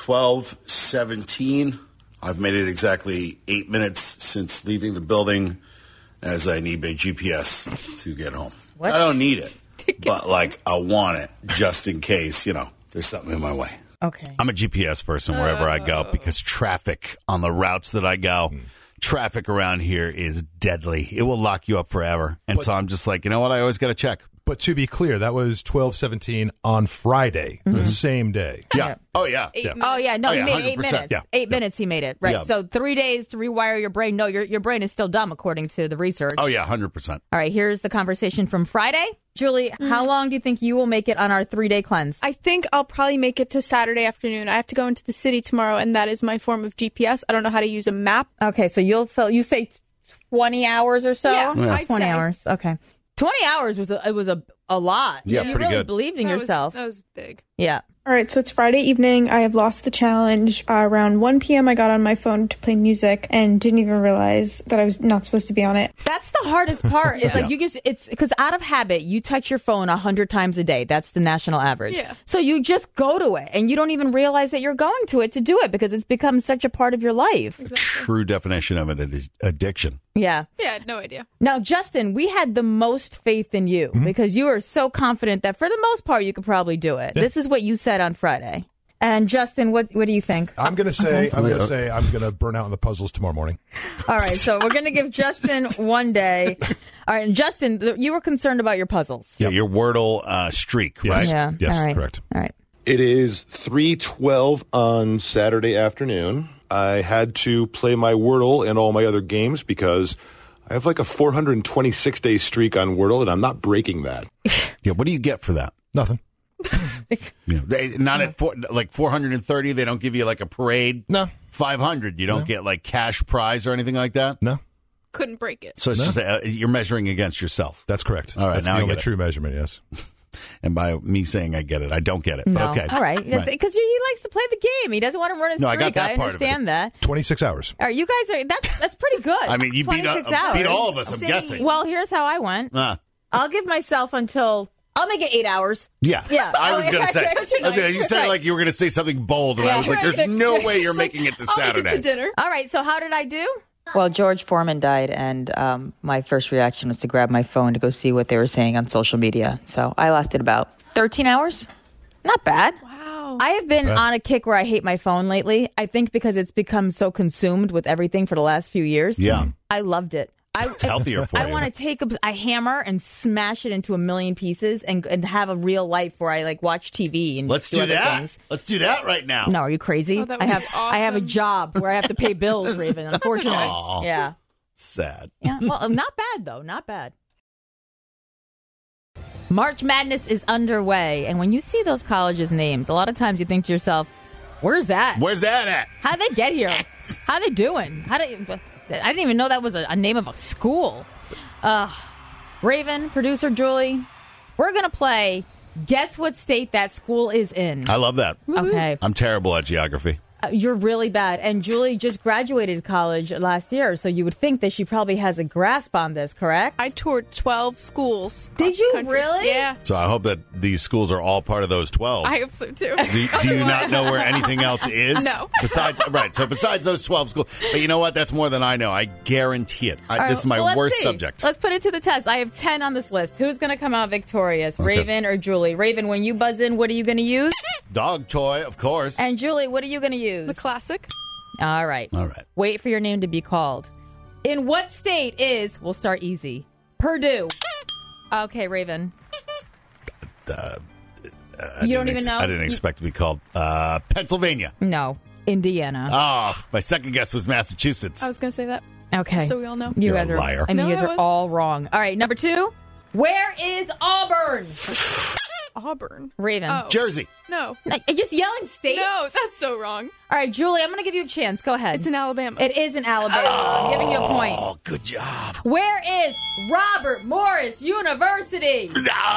S2: 12:17. I've made it exactly 8 minutes since leaving the building, as I need my GPS to get home.
S1: What?
S2: I don't need it, but, I want it just in case, there's something in my way.
S1: Okay.
S2: I'm a GPS person wherever I go because traffic on the routes that I go, traffic around here is deadly. It will lock you up forever. And so I'm just like, you know what? I always got to check.
S9: But to be clear, that was 12:17 on Friday, the same day.
S2: Yeah. Oh, yeah.
S1: Oh, yeah. No, he made it 8
S2: 100%.
S1: minutes.
S2: Yeah.
S1: 8 minutes he made it. Right.
S2: Yeah.
S1: So 3 days to rewire your brain. No, your brain is still dumb, according to the research.
S2: Oh, yeah, 100%.
S1: All right. Here's the conversation from Friday. Julie, how long do you think you will make it on our 3-day cleanse?
S8: I think I'll probably make it to Saturday afternoon. I have to go into the city tomorrow, and that is my form of GPS. I don't know how to use a map.
S1: Okay. So you say 20 hours or so?
S8: Yeah,
S1: Yeah.
S8: I'd
S1: 20
S8: say.
S1: hours. Okay. 20 hours was a lot.
S2: Yeah,
S1: you
S2: pretty
S1: really
S2: good.
S1: believed in yourself.
S8: That was big.
S1: Yeah.
S8: All right, so it's Friday evening. I have lost the challenge. Around 1 p.m., I got on my phone to play music and didn't even realize that I was not supposed to be on it.
S1: That's the hardest part. It's it's because out of habit, you touch your phone 100 times a day. That's the national average.
S8: Yeah.
S1: So you just go to it and you don't even realize that you're going to it to do it because it's become such a part of your life.
S2: True definition of it is addiction.
S1: Yeah.
S8: Yeah, I had no idea.
S1: Now, Justin, we had the most faith in you because you were so confident that for the most part, you could probably do it.
S9: Yeah.
S1: This is what you said on Friday. And Justin, what do you think?
S9: I'm going to say I'm going to burn out on the puzzles tomorrow morning.
S1: All right, so we're going to give Justin 1 day. All right, and Justin, you were concerned about your puzzles.
S2: Yeah, your Wordle streak,
S9: Yes.
S2: right?
S1: Yeah.
S9: Yes,
S1: All right.
S9: correct.
S1: All right.
S19: It is 3:12 on Saturday afternoon. I had to play my Wordle and all my other games because I have like a 426-day streak on Wordle, and I'm not breaking that.
S2: Yeah, what do you get for that?
S9: Nothing.
S2: Not at 430. They don't give you like a parade.
S9: No.
S2: 500. You don't get like cash prize or anything like that.
S9: No.
S8: Couldn't break it.
S2: So it's just you're measuring against yourself.
S9: That's correct.
S2: All right,
S9: That's
S2: now
S9: the
S2: I
S9: only
S2: get it.
S9: true measurement, yes.
S2: And by me saying I get it, I don't get it.
S1: No.
S2: But okay.
S1: All right. Because he likes to play the game. He doesn't want to run a streak.
S2: No, I got that part of it.
S1: understand that.
S9: 26 hours.
S1: All right, you guys are that's pretty good.
S2: I mean, you beat
S1: 26 hours.
S2: all of us, I'm guessing.
S1: Well, here's how I went. I'll give myself I'll make it 8 hours.
S2: Yeah.
S1: Yeah.
S2: I was going to say. You said like you were going to say something bold, and I was like, there's no way you're making it to Saturday.
S8: dinner.
S1: All right, so how did I do?
S10: Well, George Foreman died, and my first reaction was to grab my phone to go see what they were saying on social media. So I lasted about 13 hours. Not bad.
S8: Wow.
S1: I have been on a kick where I hate my phone lately. I think because it's become so consumed with everything for the last few years.
S2: Yeah.
S1: I loved it.
S2: It's healthier for you.
S1: I want to take a hammer and smash it into a million pieces and have a real life where I like watch TV and
S2: Let's do
S1: other
S2: that.
S1: things.
S2: Let's do that right now.
S1: No, are you crazy?
S8: Oh, that
S1: I
S8: was
S1: have I have a job where I have to pay bills, Raven. Unfortunately,
S2: Aw.
S1: yeah,
S2: Sad.
S1: yeah. Well, not bad though, not bad. March Madness is underway, and when you see those colleges' names, a lot of times you think to yourself, "Where's that?
S2: Where's that at?
S1: How'd they get here? How they doing? I didn't even know that was a name of a school." Raven, producer Julie, we're gonna play Guess What State That School Is In.
S2: I love that.
S1: Okay.
S2: I'm terrible at geography.
S1: You're really bad. And Julie just graduated college last year, so you would think that she probably has a grasp on this, correct?
S8: I toured 12 schools.
S1: Did you
S8: country.
S1: really?
S8: Yeah.
S2: So I hope that these schools are all part of those 12.
S8: I hope so, too.
S2: Do you not know where anything else is?
S8: No.
S2: Besides those 12 schools. But you know what? That's more than I know. I guarantee it. This is my
S1: Well, let's
S2: worst
S1: see.
S2: subject.
S1: Let's put it to the test. I have 10 on this list. Who's going to come out victorious, Raven or Julie? Raven, when you buzz in, what are you going to use?
S2: Dog toy, of course.
S1: And Julie, what are you going to use?
S8: The classic.
S1: All right.
S2: All right.
S1: Wait for your name to be called. In what state is, we'll start easy, Purdue? Okay, Raven. You don't even know?
S2: I didn't expect to be called Pennsylvania.
S1: No, Indiana.
S2: Oh, my second guess was Massachusetts.
S8: I was going to say that.
S1: Okay.
S8: So we all know.
S1: You
S2: You're
S1: guys
S2: a
S1: are
S2: liar.
S1: I mean,
S8: No,
S1: you guys
S8: I
S1: are
S8: was-
S1: all wrong. All right, number 2. Where is Auburn?
S20: Auburn.
S1: Raven.
S20: Oh.
S2: Jersey.
S20: No.
S1: You're just yelling states?
S20: No, that's so wrong.
S1: All right, Julie, I'm going to give you a chance. Go ahead.
S20: It's in Alabama.
S1: It is in Alabama. I'm giving you a point.
S2: Oh, good job.
S1: Where is Robert Morris University?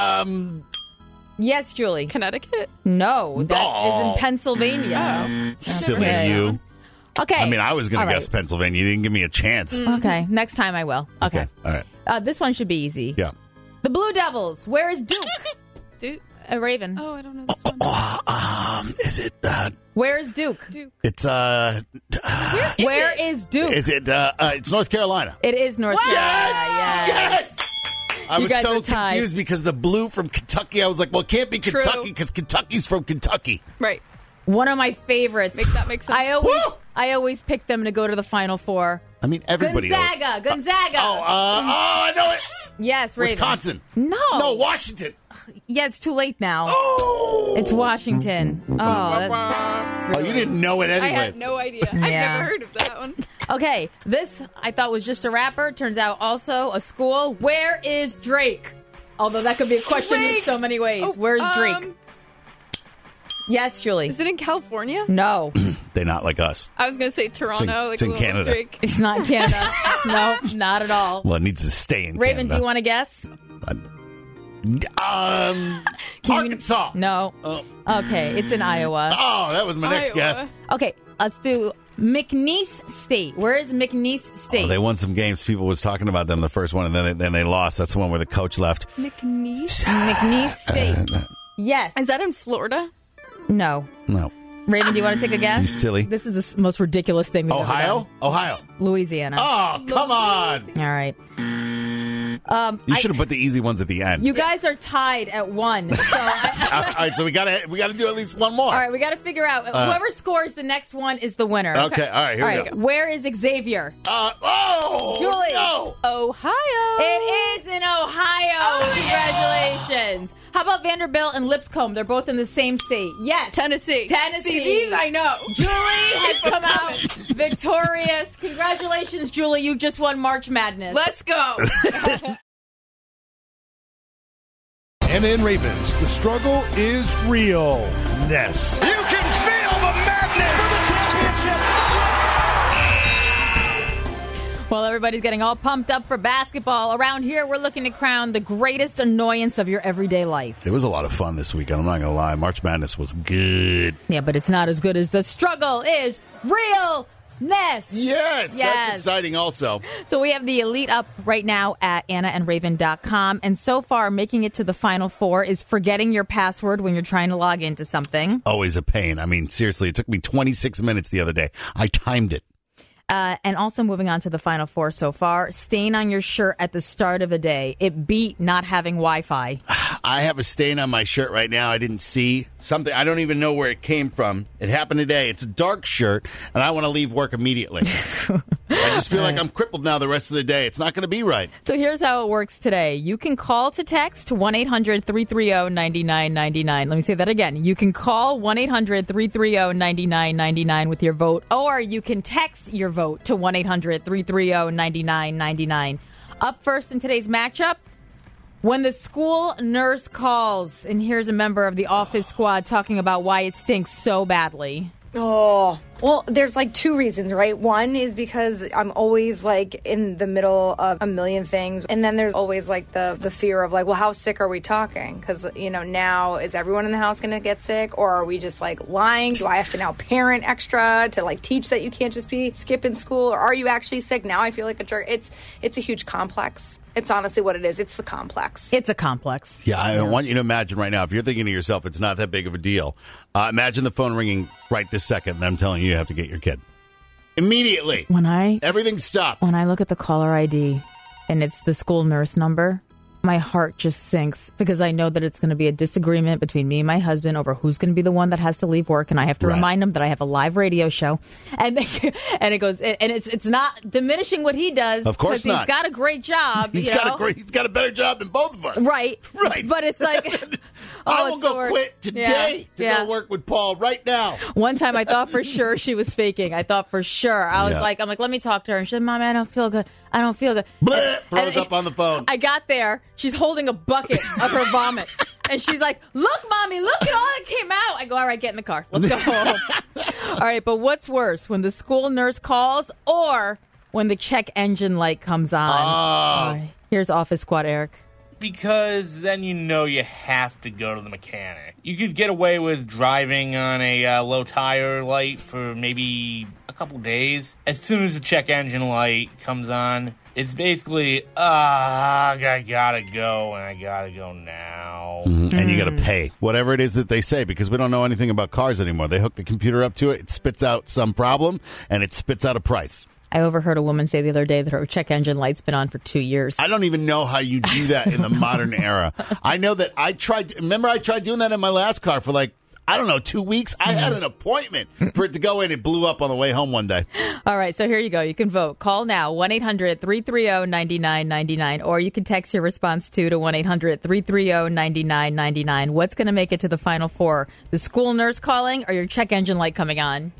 S1: Yes, Julie.
S20: Connecticut?
S1: No, that is in Pennsylvania.
S2: Silly
S1: Okay.
S2: you.
S1: Okay.
S2: I mean, I was going
S1: All
S2: to
S1: right.
S2: guess Pennsylvania. You didn't give me a chance.
S1: Okay, next time I will. Okay.
S2: All right.
S1: This one should be easy.
S2: Yeah.
S1: The Blue Devils. Where is Duke?
S20: Duke?
S1: Raven.
S20: Oh, I don't know this one.
S2: Is it?
S1: Where is Duke?
S2: It's
S1: Where is Duke?
S2: Is it? It's North Carolina.
S1: It is North Carolina. Yes.
S2: I
S1: You
S2: was
S1: guys
S2: so
S1: are tied.
S2: confused because the blue from Kentucky. I was like, well, it can't be
S20: True.
S2: Kentucky because Kentucky's from Kentucky.
S20: Right.
S1: One of my favorites.
S20: That makes sense.
S1: I always pick them to go to the Final Four.
S2: I mean, everybody.
S1: Gonzaga.
S2: I know it.
S1: Yes, Raven.
S2: Wisconsin.
S1: No,
S2: Washington.
S1: Yeah, it's too late now.
S2: Oh,
S1: it's Washington.
S2: Oh, you didn't know it anyway.
S20: I had no idea. I've
S1: Yeah.
S20: never heard of that one.
S1: Okay, this I thought was just a rapper. Turns out also a school. Where is Drake? Although that could be a question in so many ways. Where's Drake? Yes, Julie.
S20: Is it in California?
S1: No.
S2: They're not like us.
S20: I was going to say Toronto.
S2: It's in
S20: like a little
S2: Canada.
S20: Drake.
S1: It's not in Canada. No, not at all.
S2: Well, it needs to stay in
S1: Raven,
S2: Canada.
S1: do you want to guess?
S2: Arkansas.
S1: No. Okay, it's in Iowa.
S2: Oh, that was my next
S20: Iowa.
S2: guess.
S1: Okay, let's do McNeese State. Where is McNeese State?
S2: Oh, they won some games. People was talking about them the first one, and then they lost. That's the one where the coach left.
S1: McNeese State. Yes.
S20: Is that in Florida?
S1: No.
S2: No.
S1: Raven, do you want to take a guess?
S2: You silly.
S1: This is the most ridiculous thing we've ever
S2: Ohio?
S1: done.
S2: Ohio.
S1: Louisiana.
S2: Oh, come on.
S1: All right.
S2: You should have put the easy ones at the end.
S1: You guys are tied at 1. So
S2: All right, so we gotta do at least one more.
S1: all right, we got to figure out whoever scores the next one is the winner.
S2: Okay, all right, here we go.
S1: Where is Xavier? Julie.
S2: No.
S20: Ohio.
S1: It is in Ohio. Congratulations. How about Vanderbilt and Lipscomb? They're both in the same state. Yes.
S20: Tennessee.
S1: See,
S20: these I know.
S1: Julie has come out victorious. Congratulations, Julie. You just won March Madness.
S20: Let's go.
S9: And in Ravens, the struggle is realness.
S21: You can feel the madness for the championship.
S1: Well, everybody's getting all pumped up for basketball. Around here, we're looking to crown the greatest annoyance of your everyday life.
S2: It was a lot of fun this weekend. I'm not going to lie. March Madness was good.
S1: Yeah, but it's not as good as the struggle is realness.
S2: Yes, that's exciting also.
S1: So we have the Elite up right now at AnnaandRaven.com. And so far, making it to the Final Four is forgetting your password when you're trying to log into something.
S2: Always a pain. I mean, seriously, it took me 26 minutes the other day. I timed it.
S1: And also moving on to the Final Four so far, stain on your shirt at the start of the day. It beat not having Wi-Fi.
S2: I have a stain on my shirt right now. I didn't see something. I don't even know where it came from. It happened today. It's a dark shirt, and I want to leave work immediately. I just feel like I'm crippled now the rest of the day. It's not going to be right.
S1: So here's how it works today. You can call to text 1-800-330-9999. Let me say that again. You can call 1-800-330-9999 with your vote, or you can text your vote to 1-800-330-9999. Up first in today's matchup, when the school nurse calls, and here's a member of the office squad talking about why it stinks so badly.
S22: Oh, well, there's like two reasons, right? One is because I'm always like in the middle of a million things. And then there's always like the fear of like, well, how sick are we talking? Because, you know, now is everyone in the house going to get sick? Or are we just like lying? Do I have to now parent extra to like teach that you can't just be skipping school? Or are you actually sick? Now I feel like a jerk. It's a huge complex. It's honestly what it is. It's the complex.
S1: It's a complex.
S2: Yeah, I want you to imagine right now, if you're thinking to yourself, it's not that big of a deal. Imagine the phone ringing right this second, and them telling you have to get your kid. Immediately. Everything stops.
S1: When I look at the caller ID and it's the school nurse number, my heart just sinks because I know that it's going to be a disagreement between me and my husband over who's going to be the one that has to leave work, and I have to remind him that I have a live radio show, and it goes, and it's not diminishing what he does.
S2: Of course not.
S1: He's got a great job.
S2: He's got a better job than both of us.
S1: Right.
S2: But
S1: it's like,
S2: I will go quit today to go work with Paul right now.
S1: One time I thought for sure she was faking. I thought for sure. I was like, let me talk to her. And she said, Mommy, I don't feel good. I don't feel good.
S2: Bleh, throws up on the phone.
S1: I got there. She's holding a bucket of her vomit. And she's like, look, Mommy, look at all that came out. I go, all right, get in the car. Let's go home. All right, but what's worse, when the school nurse calls or when the check engine light comes on? All right, here's Office Squad Eric.
S3: Because then you know you have to go to the mechanic. You could get away with driving on a low tire light for maybe a couple days. As soon as the check engine light comes on, it's basically, I gotta go, and I gotta go now.
S2: And you gotta pay whatever it is that they say, because we don't know anything about cars anymore. They hook the computer up to it, it spits out some problem, and it spits out a price.
S1: I overheard a woman say the other day that her check engine light's been on for 2 years.
S2: I don't even know how you do that in the modern era. I know that I tried doing that in my last car for 2 weeks. I had an appointment for it to go in. It blew up on the way home one day.
S1: All right, so here you go. You can vote. Call now, 1-800-330-9999, or you can text your response to 1-800-330-9999. What's going to make it to the Final Four? The school nurse calling or your check engine light coming on?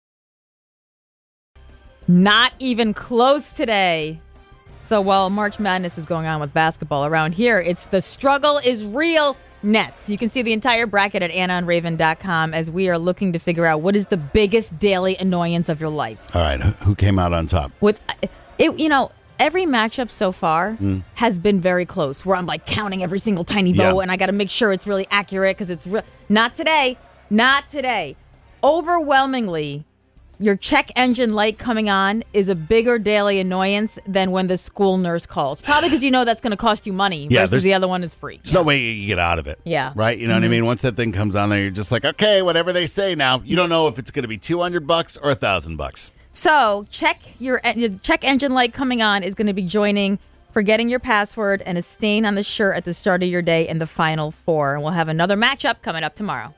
S1: Not even close today. So while March Madness is going on with basketball around here, it's the struggle is realness. You can see the entire bracket at AnnaandRaven.com as we are looking to figure out what is the biggest daily annoyance of your life.
S2: All right, who came out on top?
S1: With it, every matchup so far has been very close, where I'm counting every single tiny vote, and I got to make sure it's really accurate because it's not today. Not today. Overwhelmingly, your check engine light coming on is a bigger daily annoyance than when the school nurse calls. Probably because that's going to cost you money versus the other one is free.
S2: There's no way you get out of it.
S1: Yeah.
S2: Right? You know what I mean? Once that thing comes on there, you're just like, okay, whatever they say now. You don't know if it's going to be $200 or $1,000.
S1: So your check engine light coming on is going to be joining forgetting your password and a stain on the shirt at the start of your day in the Final Four. And we'll have another matchup coming up tomorrow.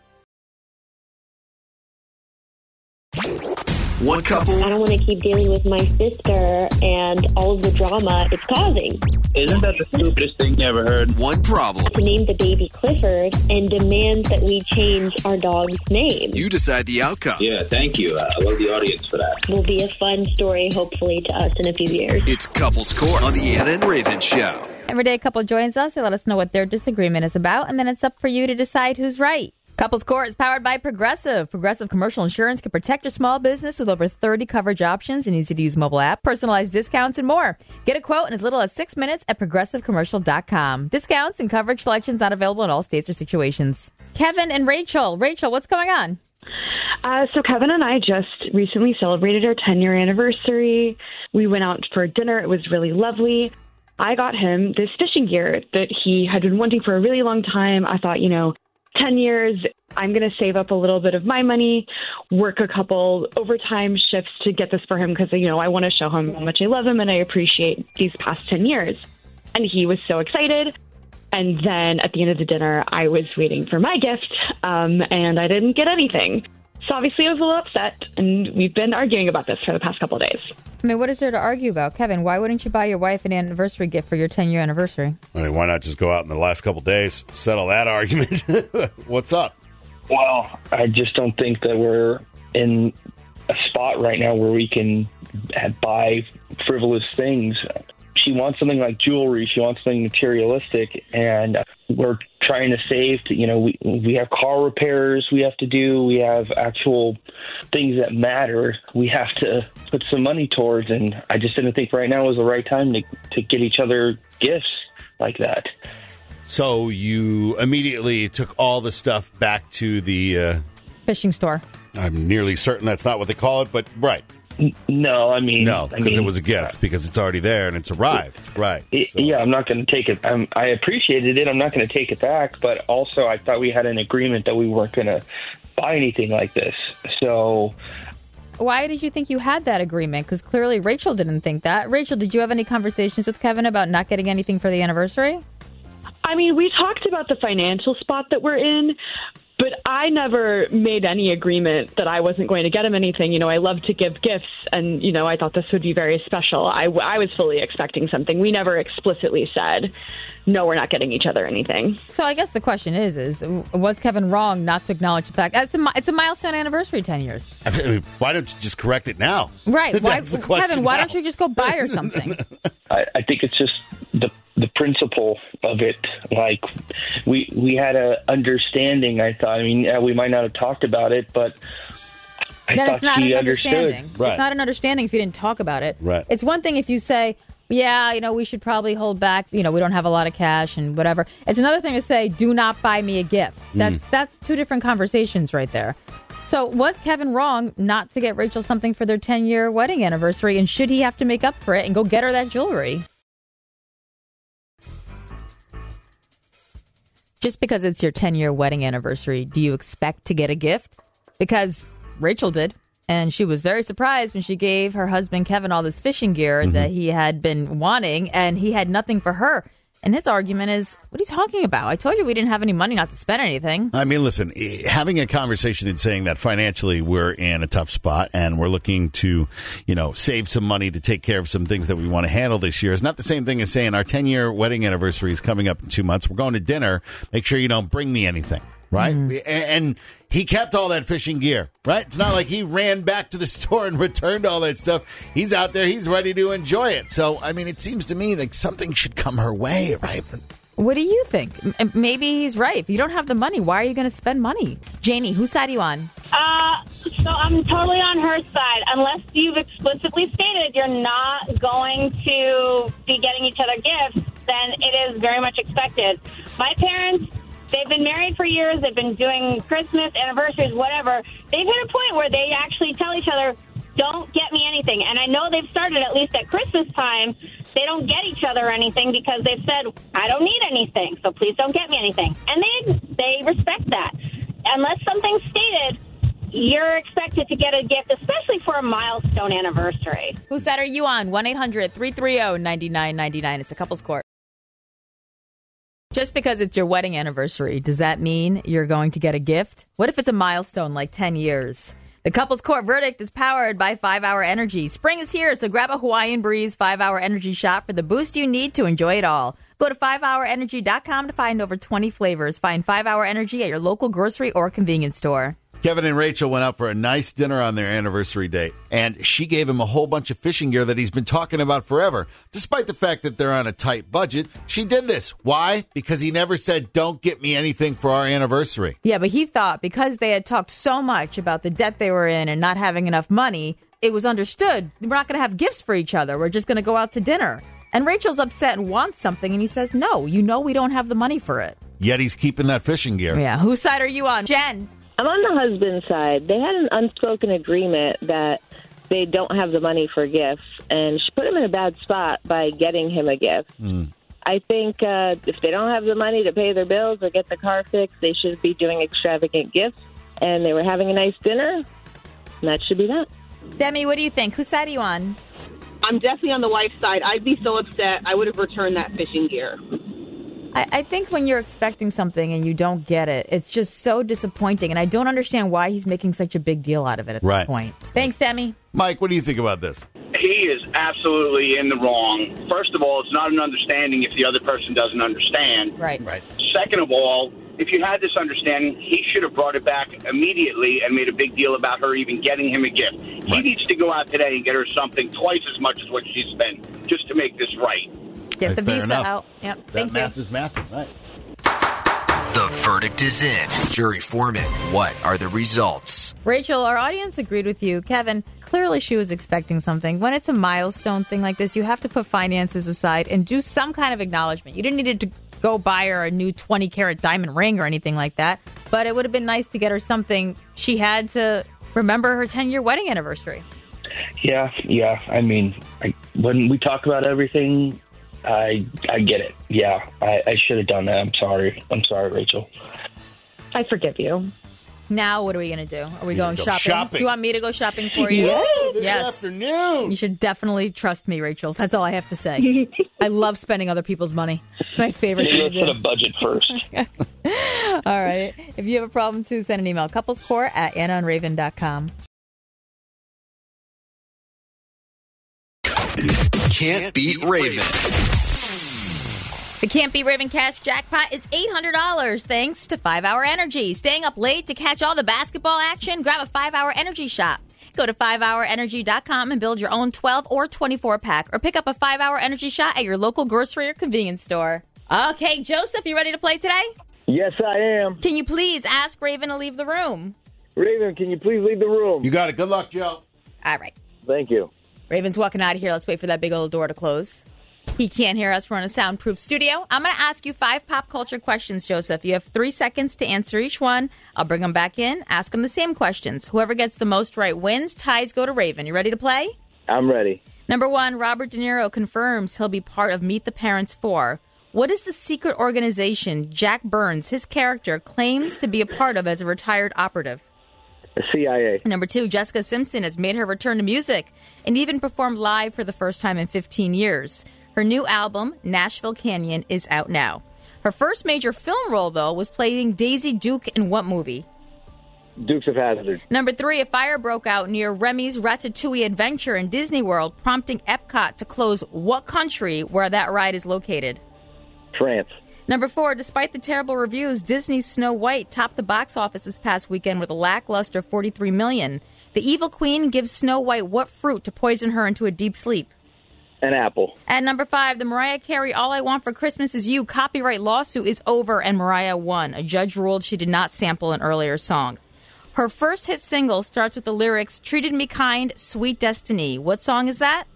S4: One couple.
S23: I don't want to keep dealing with my sister and all of the drama it's causing.
S4: Isn't that the stupidest thing you ever heard? One problem.
S23: To name the baby Clifford and demand that we change our dog's name.
S4: You decide the outcome. Yeah, thank you. I love the audience for that.
S23: Will be a fun story, hopefully, to us in a few years.
S4: It's Couples Court on the Anna and Raven Show.
S1: Every day a couple joins us. They let us know what their disagreement is about, and then it's up for you to decide who's right. Couples Court is powered by Progressive. Progressive Commercial Insurance can protect your small business with over 30 coverage options, an easy-to-use mobile app, personalized discounts, and more. Get a quote in as little as 6 minutes at progressivecommercial.com. Discounts and coverage selections not available in all states or situations. Kevin and Rachel. Rachel, what's going on?
S24: So Kevin and I just recently celebrated our 10-year anniversary. We went out for dinner. It was really lovely. I got him this fishing gear that he had been wanting for a really long time. I thought, 10 years, I'm going to save up a little bit of my money, work a couple overtime shifts to get this for him because, I want to show him how much I love him and I appreciate these past 10 years. And he was so excited. And then at the end of the dinner, I was waiting for my gift, and I didn't get anything. So obviously I was a little upset, and we've been arguing about this for the past couple of days.
S1: I mean, what is there to argue about? Kevin, why wouldn't you buy your wife an anniversary gift for your 10-year anniversary?
S2: I mean, why not just go out in the last couple of days, settle that argument? What's up?
S25: Well, I just don't think that we're in a spot right now where we can buy frivolous things. She wants something like jewelry. She wants something materialistic, and we're trying to save. We have car repairs we have to do. We have actual things that matter. We have to put some money towards, and I just didn't think right now was the right time to get each other gifts like that.
S2: So you immediately took all the stuff back to the
S1: fishing store.
S2: I'm nearly certain that's not what they call it, but right.
S25: No, I mean...
S2: No, because it was a gift, because it's already there and it's arrived. Right.
S25: So. Yeah, I'm not going to take it. I appreciated it. I'm not going to take it back, but also I thought we had an agreement that we weren't going to buy anything like this. So...
S1: Why did you think you had that agreement? Because clearly Rachel didn't think that. Rachel, did you have any conversations with Kevin about not getting anything for the anniversary?
S24: I mean, we talked about the financial spot that we're in, but I never made any agreement that I wasn't going to get him anything. I love to give gifts, and, I thought this would be very special. I was fully expecting something. We never explicitly said, no, we're not getting each other anything.
S1: So I guess the question is was Kevin wrong not to acknowledge the fact? It's a milestone anniversary, 10 years.
S2: I mean, why don't you just correct it now?
S1: Right.
S2: That's the question
S1: Kevin, why
S2: now.
S1: don't you just go buy her something?
S25: I think it's just the the principle of it. Like we had a understanding. I thought. I mean, we might not have talked about it, but I
S1: Then
S25: thought
S1: it's not
S25: she
S1: an
S25: understood.
S1: understanding. It's not an understanding if you didn't talk about it.
S2: Right.
S1: It's one thing if you say, yeah, we should probably hold back. We don't have a lot of cash and whatever. It's another thing to say, do not buy me a gift. That's two different conversations right there. So was Kevin wrong not to get Rachel something for their 10-year wedding anniversary? And should he have to make up for it and go get her that jewelry? Just because it's your 10-year wedding anniversary, do you expect to get a gift? Because Rachel did. And she was very surprised when she gave her husband, Kevin, all this fishing gear that he had been wanting, and he had nothing for her. And his argument is, what are you talking about? I told you we didn't have any money not to spend anything.
S2: I mean, listen, having a conversation and saying that financially we're in a tough spot and we're looking to, save some money to take care of some things that we want to handle this year is not the same thing as saying our 10-year wedding anniversary is coming up in 2 months. We're going to dinner. Make sure you don't bring me anything. Right? And he kept all that fishing gear, right? It's not like he ran back to the store and returned all that stuff. He's out there. He's ready to enjoy it. So, I mean, it seems to me like something should come her way, right?
S1: What do you think? Maybe he's right. If you don't have the money, why are you going to spend money? Janie, whose side are you on?
S5: So I'm totally on her side. Unless you've explicitly stated you're not going to be getting each other gifts, then it is very much expected. My parents... They've been married for years. They've been doing Christmas, anniversaries, whatever. They've hit a point where they actually tell each other, don't get me anything. And I know they've started, at least at Christmas time, they don't get each other anything because they've said, I don't need anything, so please don't get me anything. And they respect that. Unless something's stated, you're expected to get a gift, especially for a milestone anniversary.
S1: Whose side are you on? 1-800-330-9999. It's a couples court. Just because it's your wedding anniversary, does that mean you're going to get a gift? What if it's a milestone like 10 years? The Couples Court verdict is powered by 5-Hour Energy. Spring is here, so grab a Hawaiian Breeze 5-Hour Energy shot for the boost you need to enjoy it all. Go to 5hourenergy.com to find over 20 flavors. Find 5-Hour Energy at your local grocery or convenience store.
S2: Kevin and Rachel went out for a nice dinner on their anniversary date, and she gave him a whole bunch of fishing gear that he's been talking about forever. Despite the fact that they're on a tight budget, she did this. Why? Because he never said, don't get me anything for our anniversary.
S1: Yeah, but he thought because they had talked so much about the debt they were in and not having enough money, it was understood. We're not going to have gifts for each other. We're just going to go out to dinner. And Rachel's upset and wants something, and he says, no, we don't have the money for it.
S2: Yet he's keeping that fishing gear.
S1: Yeah, whose side are you on? Jen?
S12: I'm on the husband's side. They had an unspoken agreement that they don't have the money for gifts, and she put him in a bad spot by getting him a gift. I think if they don't have the money to pay their bills or get the car fixed, they should be doing extravagant gifts, and they were having a nice dinner, and that should be that.
S1: Demi, what do you think? Whose side are you on?
S6: I'm definitely on the wife's side. I'd be so upset. I would have returned that fishing gear.
S1: I think when you're expecting something and you don't get it, it's just so disappointing. And I don't understand why he's making such a big deal out of it at this point. Thanks, Demi.
S2: Mike, what do you think about this?
S7: He is absolutely in the wrong. First of all, it's not an understanding if the other person doesn't understand.
S1: Right.
S7: Second of all, if you had this understanding, he should have brought it back immediately and made a big deal about her even getting him a gift. He needs to go out today and get her something twice as much as what she spent just to make this right.
S1: Get the
S2: Fair
S1: visa
S2: enough.
S1: out. Yep.
S2: That math is mathing, right?
S11: The verdict is in. Jury foreman, what are the results?
S1: Rachel, our audience agreed with you. Kevin, clearly she was expecting something. When it's a milestone thing like this, you have to put finances aside and do some kind of acknowledgement. You didn't need to go buy her a new 20-carat diamond ring or anything like that, but it would have been nice to get her something she had to remember her 10-year wedding anniversary.
S25: Yeah. I mean, when we talk about everything, I get it. Yeah, I should have done that. I'm sorry, Rachel.
S12: I forgive you.
S1: Now what are we going to do? Are we going shopping? Do you want me to go shopping for you?
S12: Yeah,
S2: this afternoon.
S1: You should definitely trust me, Rachel. That's all I have to say. I love spending other people's money. It's my favorite thing to do.
S25: Let's set a budget first.
S1: All right. If you have a problem, too, send an email. couplescourt@annaandraven.com.
S11: Can't beat Raven.
S1: The Can't Beat Raven Cash Jackpot is $800 thanks to 5-Hour Energy. Staying up late to catch all the basketball action? Grab a 5-Hour Energy shot. Go to 5hourenergy.com and build your own 12 or 24 pack, or pick up a 5-Hour Energy shot at your local grocery or convenience store. Okay, Joseph, you ready to play today?
S13: Yes, I am.
S1: Can you please ask Raven to leave the room?
S13: Raven, can you please leave the room?
S2: You got it. Good luck, Joe.
S1: All right.
S13: Thank you.
S1: Raven's walking out of here. Let's wait for that big old door to close. He can't hear us. We're in a soundproof studio. I'm going to ask you 5 pop culture questions, Joseph. You have 3 seconds to answer each one. I'll bring them back in, ask them the same questions. Whoever gets the most right wins. Ties go to Raven. You ready to play?
S13: I'm ready.
S1: Number 1, Robert De Niro confirms he'll be part of Meet the Parents 4. What is the secret organization Jack Burns, his character, claims to be a part of as a retired operative?
S13: The CIA.
S1: Number 2, Jessica Simpson has made her return to music and even performed live for the first time in 15 years. Her new album, Nashville Canyon, is out now. Her first major film role, though, was playing Daisy Duke in what movie?
S13: Dukes of Hazzard.
S1: Number 3, a fire broke out near Remy's Ratatouille Adventure in Disney World, prompting Epcot to close what country where that ride is located?
S13: France.
S1: Number 4, despite the terrible reviews, Disney's Snow White topped the box office this past weekend with a lackluster $43 million. The evil queen gives Snow White what fruit to poison her into a deep sleep?
S13: An apple.
S1: At number 5, the Mariah Carey All I Want for Christmas Is You copyright lawsuit is over and Mariah won. A judge ruled she did not sample an earlier song. Her first hit single starts with the lyrics, Treated Me Kind, Sweet Destiny. What song is that?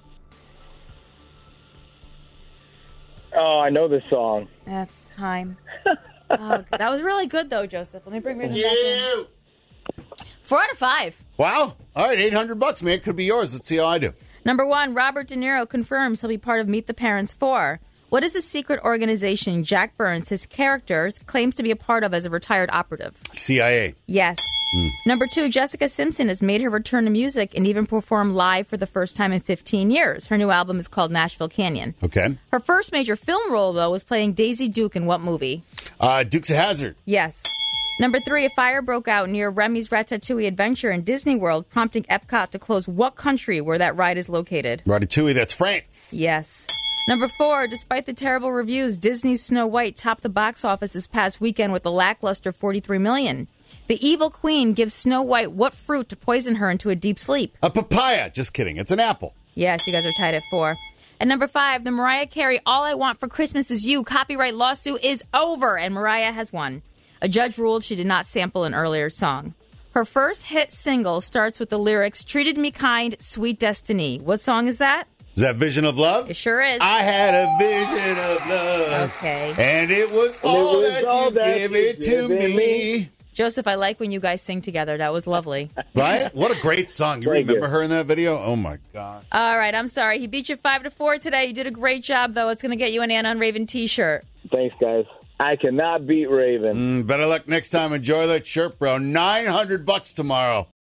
S13: Oh, I know this song.
S1: That's time. That was really good, though, Joseph. Let me bring Raven back in. 4 out of 5.
S2: Wow. All right, $800, man. Could be yours. Let's see how I do.
S1: Number 1, Robert De Niro confirms he'll be part of Meet the Parents 4. What is the secret organization Jack Burns, his character, claims to be a part of as a retired operative?
S2: CIA.
S1: Yes. Number 2, Jessica Simpson has made her return to music and even performed live for the first time in 15 years. Her new album is called Nashville Canyon.
S2: Okay.
S1: Her first major film role, though, was playing Daisy Duke in what movie?
S2: Dukes of Hazzard.
S1: Yes. Number 3, a fire broke out near Remy's Ratatouille Adventure in Disney World, prompting Epcot to close what country where that ride is located?
S2: Ratatouille, that's France.
S1: Yes. Number 4, despite the terrible reviews, Disney's Snow White topped the box office this past weekend with a lackluster $43 million. The evil queen gives Snow White what fruit to poison her into a deep sleep?
S2: A papaya. Just kidding. It's an apple.
S1: Yes, you guys are tied at 4. And number 5, the Mariah Carey All I Want for Christmas Is You copyright lawsuit is over, and Mariah has won. A judge ruled she did not sample an earlier song. Her first hit single starts with the lyrics, Treated Me Kind, Sweet Destiny. What song is that?
S2: Is that Vision of Love?
S1: It sure is.
S2: I had a vision of love.
S1: Okay.
S2: And it was all that you give it to me.
S1: Joseph, I like when you guys sing together. That was lovely.
S2: Right? What a great song. You remember her in that video? Oh, my God.
S1: All right. I'm sorry. He beat you 5-4 today. You did a great job, though. It's going to get you an Anna on Raven t-shirt.
S13: Thanks, guys. I cannot beat Raven.
S2: Better luck next time. Enjoy that shirt, bro. $900 tomorrow.